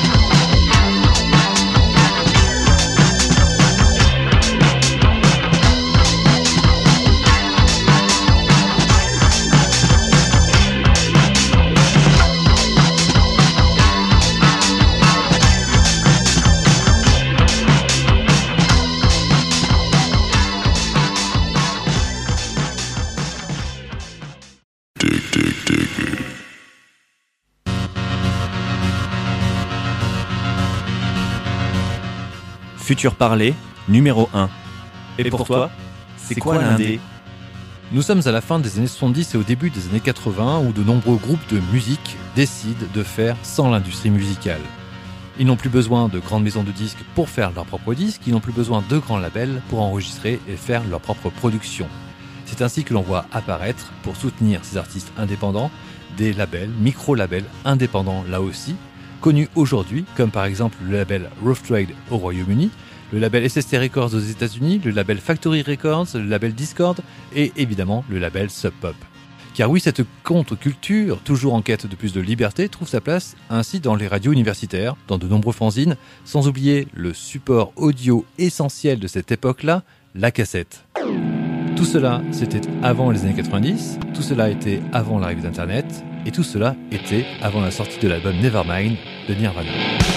Futur Parler, numéro un. Et pour toi, c'est quoi l'indé? Nous sommes à la fin des années soixante-dix et au début des années quatre-vingts où de nombreux groupes de musique décident de faire sans l'industrie musicale. Ils n'ont plus besoin de grandes maisons de disques pour faire leurs propres disques, ils n'ont plus besoin de grands labels pour enregistrer et faire leur propre production. C'est ainsi que l'on voit apparaître, pour soutenir ces artistes indépendants, des labels, micro-labels indépendants là aussi, connus aujourd'hui comme par exemple le label Rough Trade au Royaume-Uni, le label S S T Records aux États-Unis, le label Factory Records, le label Discord et évidemment le label Sub Pop. Car oui, cette contre-culture, toujours en quête de plus de liberté, trouve sa place ainsi dans les radios universitaires, dans de nombreux fanzines, sans oublier le support audio essentiel de cette époque-là, la cassette. Tout cela, c'était avant les années quatre-vingt-dix, tout cela était avant l'arrivée d'Internet, et tout cela était avant la sortie de l'album Nevermind de Nirvana.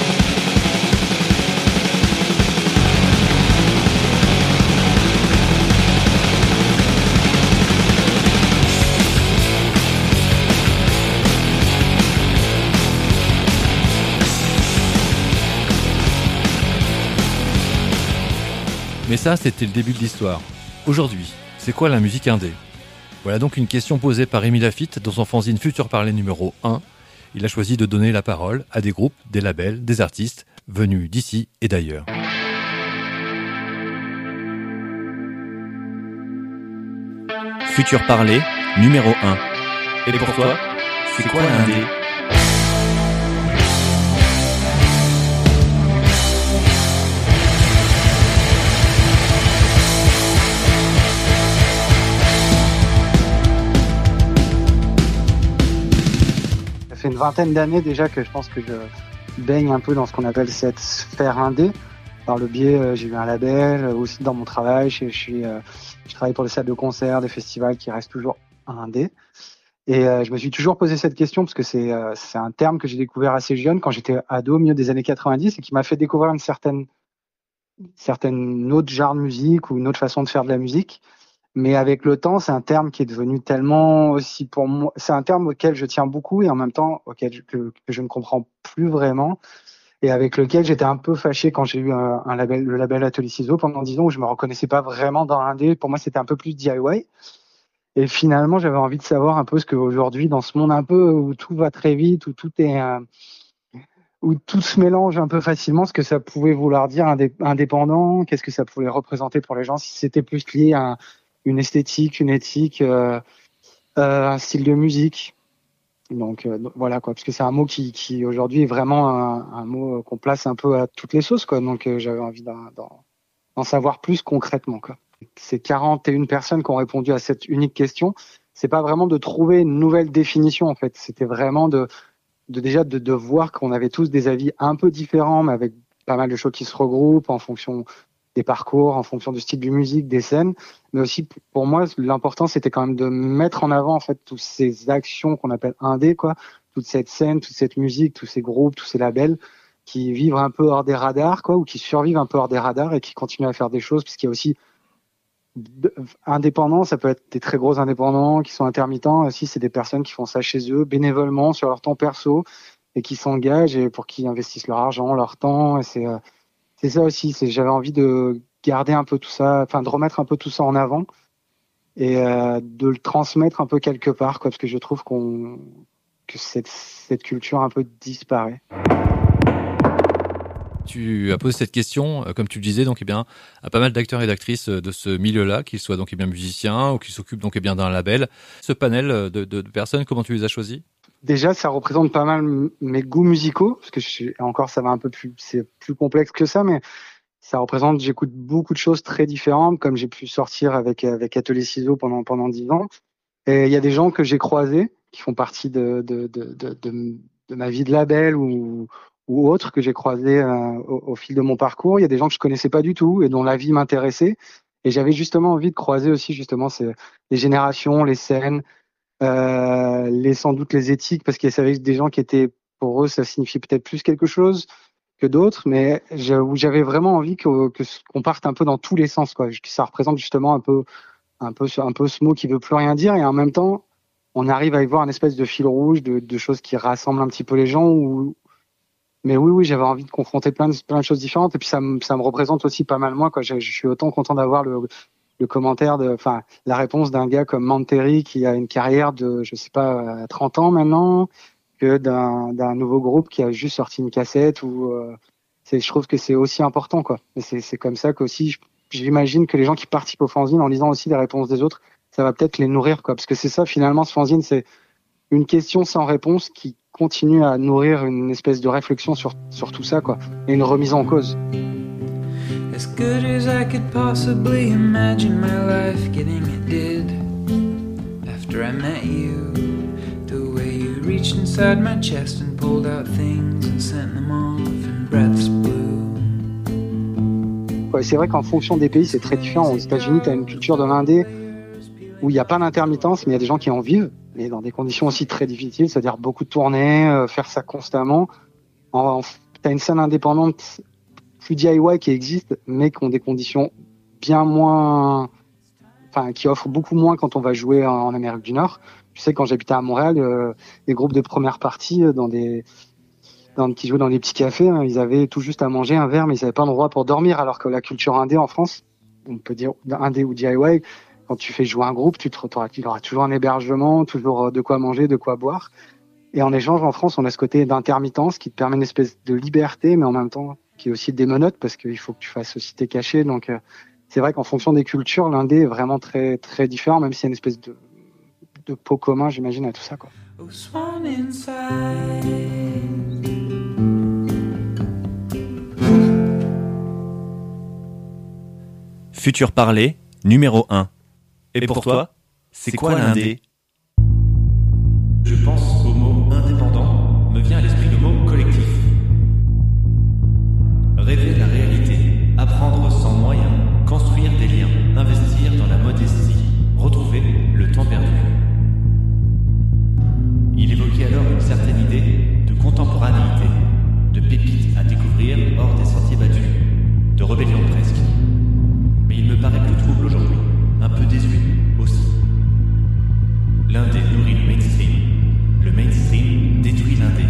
Mais ça, c'était le début de l'histoire. Aujourd'hui, c'est quoi la musique indé ? Voilà donc une question posée par Rémi Laffitte dans son fanzine Futur Parler numéro un. Il a choisi de donner la parole à des groupes, des labels, des artistes venus d'ici et d'ailleurs. Futur Parler numéro un. Et pour toi, c'est quoi l'indé ? Ça fait une vingtaine d'années déjà que je pense que je baigne un peu dans ce qu'on appelle cette sphère indé. Par le biais, euh, j'ai eu un label, euh, aussi dans mon travail, je, je, suis, euh, je travaille pour des salles de concert, des festivals qui restent toujours indé. Et euh, je me suis toujours posé cette question parce que c'est, euh, c'est un terme que j'ai découvert assez jeune quand j'étais ado au milieu des années quatre-vingt-dix et qui m'a fait découvrir une certaine, certaine autre genre de musique ou une autre façon de faire de la musique. Mais avec le temps, c'est un terme qui est devenu tellement aussi pour moi, c'est un terme auquel je tiens beaucoup et en même temps auquel je, que, que je ne comprends plus vraiment et avec lequel j'étais un peu fâché quand j'ai eu un, un label, le label Atelier Ciseaux pendant dix ans où je me reconnaissais pas vraiment dans l'indé. Pour moi, c'était un peu plus D I Y. Et finalement, j'avais envie de savoir un peu ce qu'aujourd'hui, dans ce monde un peu où tout va très vite, où tout est, euh, où tout se mélange un peu facilement, ce que ça pouvait vouloir dire indé- indépendant, qu'est-ce que ça pouvait représenter pour les gens, si c'était plus lié à une esthétique, une éthique, euh, euh, un style de musique. Donc euh, voilà quoi, parce que c'est un mot qui, qui aujourd'hui est vraiment un, un mot qu'on place un peu à toutes les sauces quoi. Donc euh, j'avais envie d'en, d'en, d'en savoir plus concrètement quoi. Ces quarante et une personnes qui ont répondu à cette unique question, c'est pas vraiment de trouver une nouvelle définition en fait. C'était vraiment de, de déjà de, de voir qu'on avait tous des avis un peu différents, mais avec pas mal de choses qui se regroupent en fonction des parcours, en fonction du style de musique, des scènes, mais aussi pour moi l'important c'était quand même de mettre en avant en fait toutes ces actions qu'on appelle indé quoi, toute cette scène, toute cette musique, tous ces groupes, tous ces labels qui vivent un peu hors des radars quoi, ou qui survivent un peu hors des radars et qui continuent à faire des choses, parce qu'il y a aussi de, indépendants, ça peut être des très gros indépendants qui sont intermittents, aussi c'est des personnes qui font ça chez eux bénévolement sur leur temps perso et qui s'engagent et pour qui investissent leur argent, leur temps, et c'est euh, c'est ça aussi, c'est j'avais envie de garder un peu tout ça, enfin de remettre un peu tout ça en avant et euh, de le transmettre un peu quelque part quoi, parce que je trouve qu'on que cette cette culture un peu disparaît. Tu as posé cette question, comme tu le disais, donc eh bien, à pas mal d'acteurs et d'actrices de ce milieu-là, qu'ils soient donc eh bien musiciens ou qu'ils s'occupent donc eh bien d'un label. Ce panel de, de, de personnes, comment tu les as choisis ? Déjà, ça représente pas mal mes goûts musicaux, parce que je suis, encore ça va un peu plus, c'est plus complexe que ça, mais ça représente, j'écoute beaucoup de choses très différentes, comme j'ai pu sortir avec avec Atelier Ciseaux pendant pendant dix ans. Et il y a des gens que j'ai croisés qui font partie de de de de, de, de ma vie de label ou ou autres que j'ai croisés euh, au, au fil de mon parcours. Il y a des gens que je connaissais pas du tout et dont la vie m'intéressait. Et j'avais justement envie de croiser aussi justement ces, les générations, les scènes. Euh, les sans doute les éthiques, parce qu'il y avait des gens qui étaient, pour eux ça signifiait peut-être plus quelque chose que d'autres, mais j'avais vraiment envie que, que qu'on parte un peu dans tous les sens quoi, que ça représente justement un peu un peu un peu ce mot qui veut plus rien dire et en même temps on arrive à y voir une espèce de fil rouge de, de choses qui rassemblent un petit peu les gens ou mais oui oui j'avais envie de confronter plein de plein de choses différentes et puis ça me ça me représente aussi pas mal moi quoi. Je, je suis autant content d'avoir le le commentaire de, enfin, la réponse d'un gars comme Manteri qui a une carrière de, je sais pas, trente ans maintenant, que d'un, d'un nouveau groupe qui a juste sorti une cassette ou, euh, c'est, je trouve que c'est aussi important, quoi. Et c'est, c'est comme ça qu'aussi, j'imagine que les gens qui participent au fanzine en lisant aussi les réponses des autres, ça va peut-être les nourrir, quoi. Parce que c'est ça, finalement, ce fanzine, c'est une question sans réponse qui continue à nourrir une espèce de réflexion sur, sur tout ça, quoi. Et une remise en cause. As good as I could possibly imagine my life getting it did. After after I met you. The way you reached inside my chest and pulled out things and sent them off in breaths blue. Ouais, c'est vrai qu'en fonction des pays, c'est très différent. Aux États-Unis, tu as une culture de l'indé où il n'y a pas d'intermittence, mais il y a des gens qui en vivent, mais dans des conditions aussi très difficiles, c'est-à-dire beaucoup de tournées, euh, faire ça constamment. En, en, tu as une scène indépendante plus D I Y qui existe, mais qui ont des conditions bien moins... Enfin, qui offrent beaucoup moins quand on va jouer en, en Amérique du Nord. Tu sais, quand j'habitais à Montréal, euh, les groupes de première partie dans des... Dans, qui jouaient dans les petits cafés, hein, ils avaient tout juste à manger un verre, mais ils n'avaient pas d'endroit pour dormir, alors que la culture indé en France, on peut dire indé ou D I Y, quand tu fais jouer un groupe, tu te auras, tu auras toujours un hébergement, toujours de quoi manger, de quoi boire. Et en échange, en France, on a ce côté d'intermittence qui te permet une espèce de liberté, mais en même temps, qui est aussi des menottes, parce qu'il faut que tu fasses aussi tes cachets. Donc, euh, c'est vrai qu'en fonction des cultures, l'indé est vraiment très, très différent, même s'il y a une espèce de, de pot commun, j'imagine, à tout ça, quoi. Futur Parler, numéro un. Et pour toi, c'est quoi l'indé ? Je pense au mot indépendant, me vient à l'esprit le mot collectif. Rêver la réalité, apprendre sans moyens, construire des liens, investir dans la modestie, retrouver le temps perdu. Il évoquait alors une certaine idée de contemporanéité, de pépites à découvrir hors des sentiers battus, de rébellion presque. Mais il me paraît plus trouble aujourd'hui, un peu désuet aussi. L'indé nourrit le mainstream, le mainstream détruit l'indé.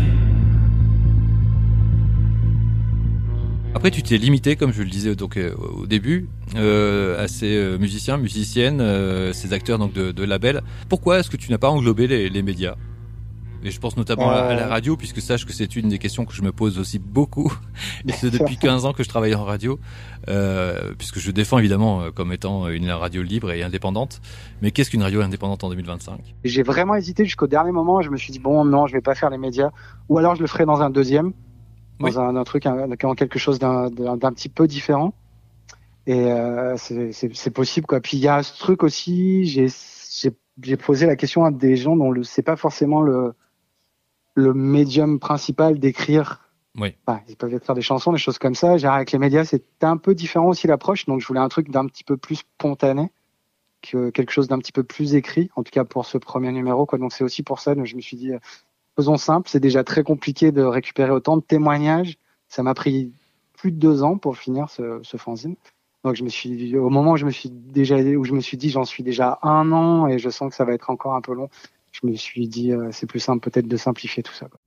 Après, tu t'es limité, comme je le disais donc, euh, au début, euh, à ces euh, musiciens, musiciennes, euh, ces acteurs donc, de, de labels. Pourquoi est-ce que tu n'as pas englobé les, les médias ? Et je pense notamment euh... à la radio, puisque sache que c'est une des questions que je me pose aussi beaucoup. Et c'est depuis quinze ans que je travaille en radio, euh, puisque je défends évidemment comme étant une radio libre et indépendante. Mais qu'est-ce qu'une radio indépendante en deux mille vingt-cinq ? J'ai vraiment hésité jusqu'au dernier moment. Je me suis dit, bon, non, je vais pas faire les médias. Ou alors je le ferai dans un deuxième, dans oui. un, un truc, un, un, quelque chose d'un, d'un, d'un petit peu différent. Et euh, c'est, c'est, c'est possible, quoi. Puis il y a ce truc aussi, j'ai, j'ai, j'ai posé la question à des gens dont le, c'est pas forcément le... le médium principal d'écrire. Oui. Enfin, ils peuvent écrire des chansons, des choses comme ça. Genre, avec les médias, c'était un peu différent aussi l'approche. Donc, je voulais un truc d'un petit peu plus spontané que quelque chose d'un petit peu plus écrit. En tout cas, pour ce premier numéro, quoi. Donc, c'est aussi pour ça que je me suis dit, faisons simple. C'est déjà très compliqué de récupérer autant de témoignages. Ça m'a pris plus de deux ans pour finir ce, ce fanzine. Donc, je me suis, au moment où je me suis déjà, où je me suis dit, j'en suis déjà à un an et je sens que ça va être encore un peu long. Je me suis dit, euh, c'est plus simple peut-être de simplifier tout ça, quoi.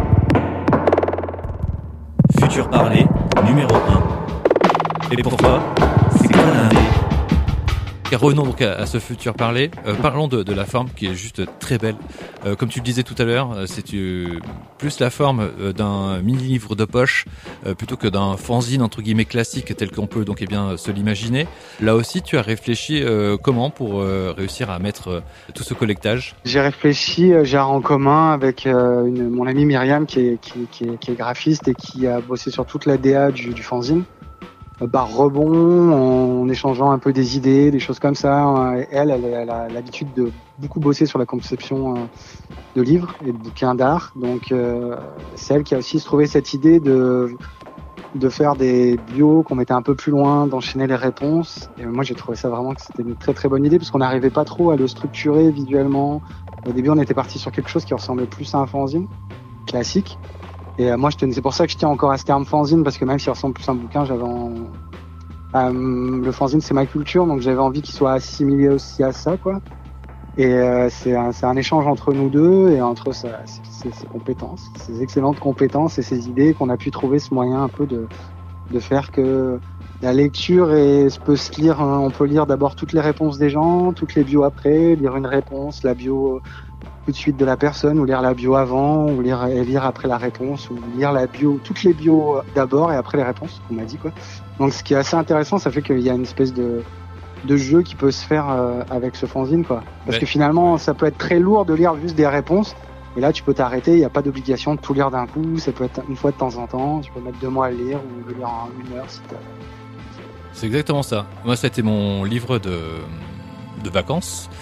Futur Parler, numéro un. Et pour toi, c'est quoi l'indé ? Et revenons donc à, à ce futur parler. Euh, parlons de, de la forme qui est juste très belle. Euh, comme tu le disais tout à l'heure, c'est euh, plus la forme euh, d'un mini-livre de poche euh, plutôt que d'un fanzine entre guillemets classique tel qu'on peut donc eh bien se l'imaginer. Là aussi, tu as réfléchi euh, comment pour euh, réussir à mettre euh, tout ce collectage ? J'ai réfléchi, euh, j'ai en commun avec euh, une, mon amie Myriam qui est, qui, qui, est, qui est graphiste et qui a bossé sur toute la D A du, du fanzine. Par rebond, en échangeant un peu des idées, des choses comme ça. Elle, elle, elle a l'habitude de beaucoup bosser sur la conception de livres et de bouquins d'art. Donc, euh, c'est elle qui a aussi trouvé cette idée de de faire des bios qu'on mettait un peu plus loin, d'enchaîner les réponses. Et moi, j'ai trouvé ça vraiment que c'était une très très bonne idée parce qu'on n'arrivait pas trop à le structurer visuellement. Au début, on était parti sur quelque chose qui ressemblait plus à un fanzine classique. Et euh, moi, je tenais, c'est pour ça que je tiens encore à ce terme fanzine, parce que même s'il ressemble plus à un bouquin, j'avais en... euh, le fanzine, c'est ma culture, donc j'avais envie qu'il soit assimilé aussi à ça, quoi. Et euh, c'est, un, c'est un échange entre nous deux et entre sa, ses, ses compétences, ses excellentes compétences et ses idées qu'on a pu trouver ce moyen un peu de, de faire que la lecture est, peut se lire, hein, on peut lire d'abord toutes les réponses des gens, toutes les bios après, lire une réponse, la bio tout de suite de la personne, ou lire la bio avant, ou lire et lire après la réponse, ou lire la bio, toutes les bios d'abord et après les réponses, on m'a dit, quoi. Donc ce qui est assez intéressant, ça fait qu'il y a une espèce de de jeu qui peut se faire euh, avec ce fanzine, quoi. Parce ouais. que finalement, ça peut être très lourd de lire juste des réponses. Et là, tu peux t'arrêter, il n'y a pas d'obligation de tout lire d'un coup. Ça peut être une fois de temps en temps. Tu peux mettre deux mois à le lire ou le lire en une heure si t'as... C'est exactement ça. Moi, c'était mon livre de, de vacances.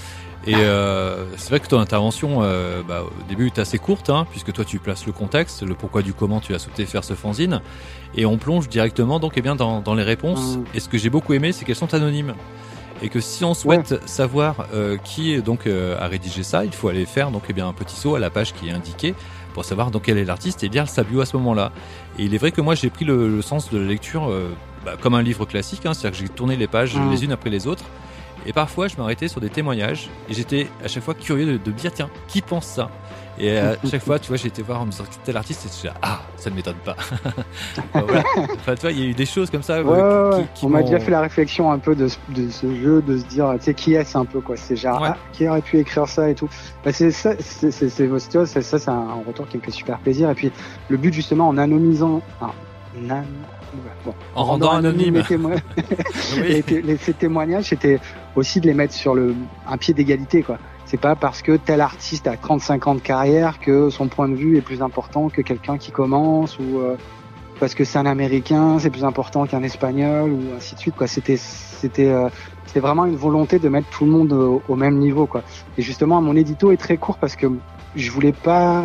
Et euh, c'est vrai que ton intervention, euh, bah, au début, est assez courte, hein, puisque toi, tu places le contexte, le pourquoi du comment tu as souhaité faire ce fanzine, et on plonge directement donc, eh bien, dans, dans les réponses. Mmh. Et ce que j'ai beaucoup aimé, c'est qu'elles sont anonymes. Et que si on souhaite ouais. savoir euh, qui donc euh, a rédigé ça, il faut aller faire donc eh bien un petit saut à la page qui est indiquée pour savoir donc quel est l'artiste et lire sa bio à ce moment-là. Et il est vrai que moi j'ai pris le, le sens de la lecture euh, bah, comme un livre classique, hein, c'est-à-dire que j'ai tourné les pages mmh. les unes après les autres. Et parfois je m'arrêtais sur des témoignages et j'étais à chaque fois curieux de, de me dire tiens qui pense ça. Et à chaque fois, tu vois, j'ai été voir en me disant tel artiste, et je disais, ah, ça ne m'étonne pas. Voilà. Enfin, tu vois, il y a eu des choses comme ça. Ouais, euh, ouais, qui, qui on m'a déjà fait la réflexion un peu de, de ce jeu, de se dire, tu sais, qui est-ce un peu, quoi. C'est genre, ouais. ah, qui aurait pu écrire ça et tout. Bah, c'est ça, c'est, c'est, c'est, c'est, c'est, ça, c'est un retour qui me fait super plaisir. Et puis, le but, justement, en anonymisant, enfin, nan... Bon, en, en rendant anonyme, anonyme les témo... oui. les, ces témoignages, c'était aussi de les mettre sur le, un pied d'égalité, quoi. C'est pas parce que tel artiste a trente-cinq ans de carrière que son point de vue est plus important que quelqu'un qui commence, ou euh, parce que c'est un Américain, c'est plus important qu'un Espagnol, ou ainsi de suite, quoi. C'était, c'était, euh, c'était vraiment une volonté de mettre tout le monde au, au même niveau, quoi. Et justement, mon édito est très court parce que je voulais pas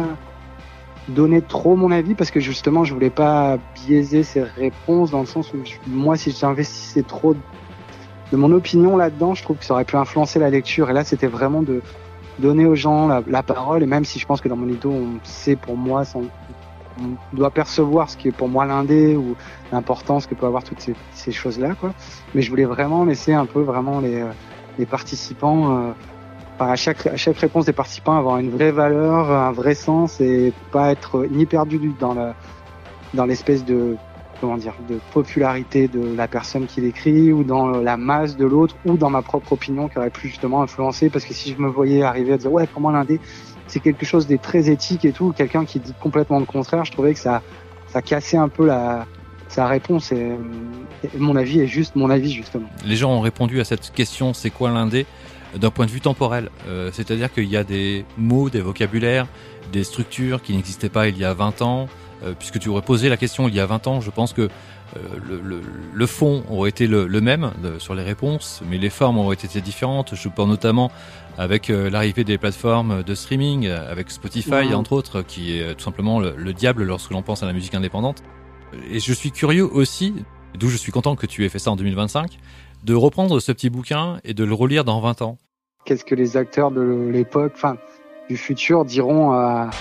donner trop mon avis, parce que justement, je voulais pas biaiser ses réponses, dans le sens où je, moi, si j'investissais trop de mon opinion là-dedans, je trouve que ça aurait pu influencer la lecture. Et là, c'était vraiment de donner aux gens la, la parole. Et même si je pense que dans mon édito, on sait pour moi, on, on doit percevoir ce qui est pour moi l'indé, ou l'importance que peut avoir toutes ces, ces choses-là, quoi. Mais je voulais vraiment laisser un peu vraiment les, les participants, euh, enfin, à chaque, à chaque réponse des participants, avoir une vraie valeur, un vrai sens, et pas être ni perdu dans la, dans l'espèce de, comment dire, de popularité de la personne qui l'écrit, ou dans la masse de l'autre, ou dans ma propre opinion qui aurait pu justement influencer. Parce que si je me voyais arriver à dire ouais, pour moi l'indé c'est quelque chose de très éthique et tout, quelqu'un qui dit complètement le contraire, je trouvais que ça ça cassait un peu la sa réponse, et, et mon avis est juste mon avis, justement. Les gens ont répondu à cette question, c'est quoi l'indé, d'un point de vue temporel, euh, c'est-à-dire qu'il y a des mots, des vocabulaires, des structures qui n'existaient pas il y a vingt ans. Euh, puisque tu aurais posé la question il y a vingt ans, je pense que euh, le, le, le fond aurait été le, le même de, sur les réponses, mais les formes auraient été différentes. Je pense notamment avec euh, l'arrivée des plateformes de streaming, avec Spotify, mmh. entre autres, qui est tout simplement le, le diable lorsque l'on pense à la musique indépendante. Et je suis curieux aussi, d'où je suis content que tu aies fait ça en deux mille vingt-cinq, de reprendre ce petit bouquin et de le relire dans vingt ans. Qu'est-ce que les acteurs de l'époque, enfin, du futur diront à...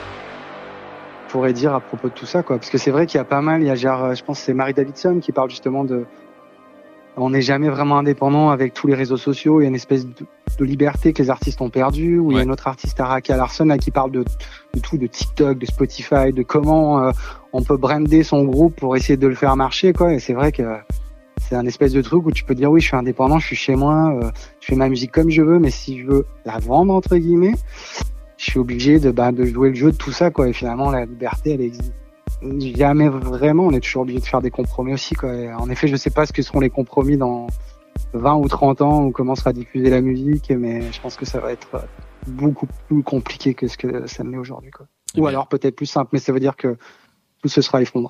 pourrait dire à propos de tout ça, quoi. Parce que c'est vrai qu'il y a pas mal, il y a genre, je pense que c'est Marie Davidson qui parle justement de, on n'est jamais vraiment indépendant avec tous les réseaux sociaux, il y a une espèce de, de liberté que les artistes ont perdue, ou ouais. il y a une autre artiste, Araka Larson, là, qui parle de, de tout, de TikTok, de Spotify, de comment euh, on peut brander son groupe pour essayer de le faire marcher, quoi. Et c'est vrai que c'est un espèce de truc où tu peux dire oui, je suis indépendant, je suis chez moi, euh, je fais ma musique comme je veux, mais si je veux la vendre, entre guillemets, je suis obligé de, bah, de jouer le jeu de tout ça, quoi. Et finalement, la liberté, elle existe jamais vraiment. On est toujours obligé de faire des compromis aussi, quoi. Et en effet, je sais pas ce que seront les compromis dans vingt ou trente ans, où comment sera diffusée la musique, mais je pense que ça va être beaucoup plus compliqué que ce que ça l'est aujourd'hui, quoi. Ou bien. Alors peut-être plus simple, mais ça veut dire que tout se sera effondré.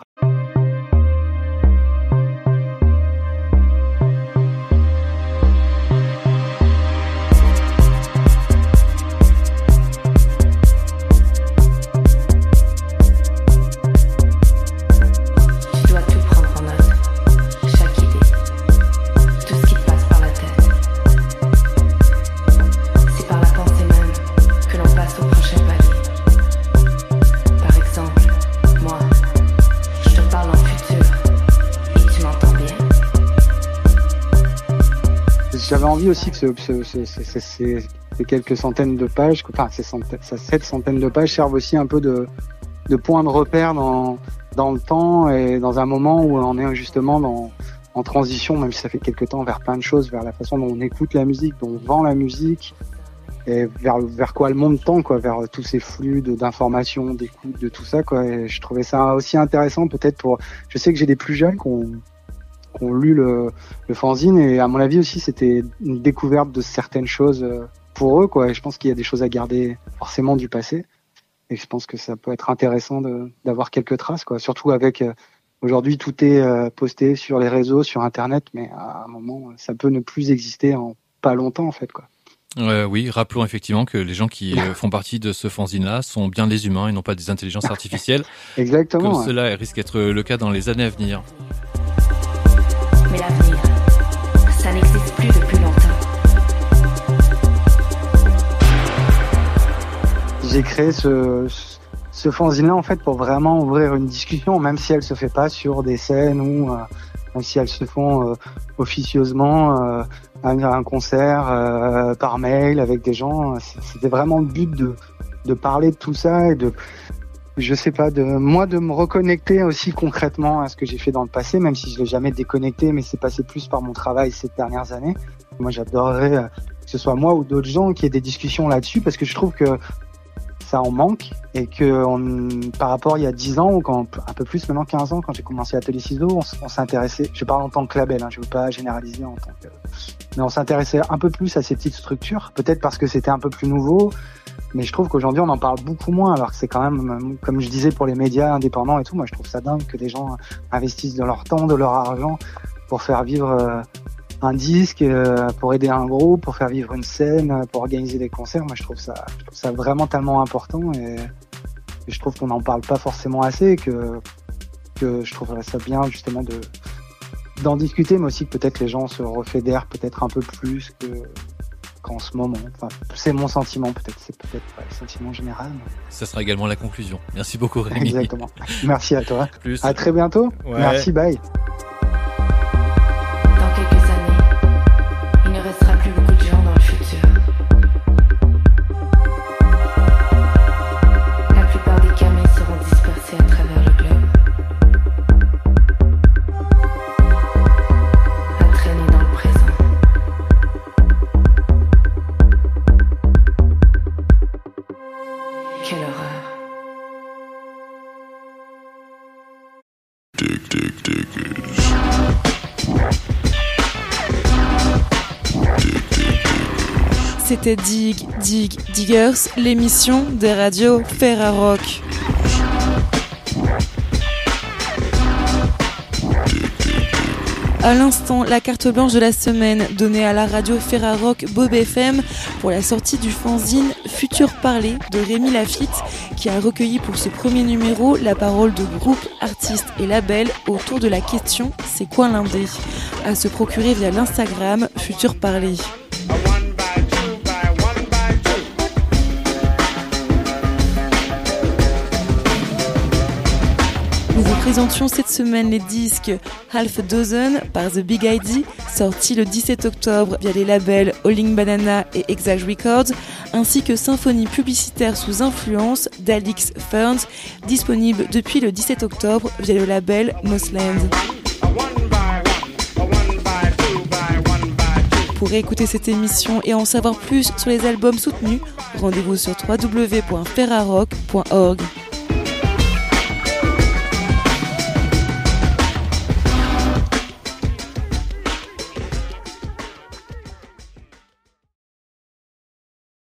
J'avais envie aussi que ce, ce, ce, ce, ce, ces, ces quelques centaines de pages, enfin ces centaines, ces sept centaines de pages servent aussi un peu de, de point de repère dans, dans le temps, et dans un moment où on est justement dans, en transition, même si ça fait quelques temps, vers plein de choses, vers la façon dont on écoute la musique, dont on vend la musique, et vers, vers quoi le monde tend, quoi, vers tous ces flux de, d'informations, d'écoute, de tout ça, quoi. Et je trouvais ça aussi intéressant, peut-être pour, je sais que j'ai des plus jeunes qui ont qui ont lu le, le fanzine, et à mon avis aussi c'était une découverte de certaines choses pour eux, quoi. Et je pense qu'il y a des choses à garder forcément du passé, et je pense que ça peut être intéressant de, d'avoir quelques traces, quoi. Surtout avec euh, aujourd'hui tout est euh, posté sur les réseaux, sur internet, mais à un moment ça peut ne plus exister en pas longtemps, en fait, quoi. Euh, oui, rappelons effectivement que les gens qui euh, font partie de ce fanzine-là sont bien des humains et non pas des intelligences artificielles. Exactement. Que ouais. cela risque d'être le cas dans les années à venir. Mais l'avenir, ça n'existe plus depuis longtemps. J'ai créé ce, ce fanzine-là en fait pour vraiment ouvrir une discussion, même si elle se fait pas sur des scènes ou euh, même si elles se font euh, officieusement euh, à un concert, euh, par mail, avec des gens. C'était vraiment le but de, de parler de tout ça et de, je sais pas, de moi de me reconnecter aussi concrètement à ce que j'ai fait dans le passé, même si je l'ai jamais déconnecté, mais c'est passé plus par mon travail ces dernières années. Moi, j'adorerais euh, que ce soit moi ou d'autres gens qui aient des discussions là-dessus, parce que je trouve que ça en manque et que on, par rapport il y a dix ans ou quand, un peu plus maintenant quinze ans, quand j'ai commencé Atelier Ciseaux, on, on s'intéressait, je parle en tant que label, hein, je veux pas généraliser en tant que, mais on s'intéressait un peu plus à ces petites structures, peut-être parce que c'était un peu plus nouveau, mais je trouve qu'aujourd'hui on en parle beaucoup moins, alors que c'est quand même, comme je disais pour les médias indépendants et tout, moi je trouve ça dingue que des gens investissent de leur temps, de leur argent pour faire vivre euh, un disque, euh, pour aider un groupe, pour faire vivre une scène, pour organiser des concerts. Moi je trouve ça, je trouve ça vraiment tellement important et, et je trouve qu'on n'en parle pas forcément assez et que, que je trouverais ça bien justement de d'en discuter, mais aussi que peut-être les gens se refédèrent peut-être un peu plus que qu'en ce moment. Enfin, c'est mon sentiment, peut-être, c'est peut-être pas le sentiment général. Mais... Ça sera également la conclusion. Merci beaucoup Rémi. Exactement. Merci à toi. Plus. À très bientôt. Ouais. Merci, bye. Dans quelques années, il ne restera plus beaucoup de gens dans le futur. La plupart des camés seront dispersés à travers le globe. À traîner dans le présent. Quelle horreur. C'était Dig, Dig, Diggers, l'émission des radios Ferrarock. À l'instant, la carte blanche de la semaine donnée à la radio Ferrarock Bob F M pour la sortie du fanzine Futur Parler de Rémi Lafitte, qui a recueilli pour ce premier numéro la parole de groupes, artistes et labels autour de la question « C'est quoi l'indé ?» à se procurer via l'Instagram Futur Parler. Nous vous présentions cette semaine les disques Half a Dozen par The Big I D, sorti le dix-sept octobre via les labels Howling Banana et Exage Records, ainsi que Symphonie publicitaire sous influence d'Alix Ferns, disponible depuis le dix-sept octobre via le label Mossland. Pour écouter cette émission et en savoir plus sur les albums soutenus, rendez-vous sur w w w point ferrarock point org.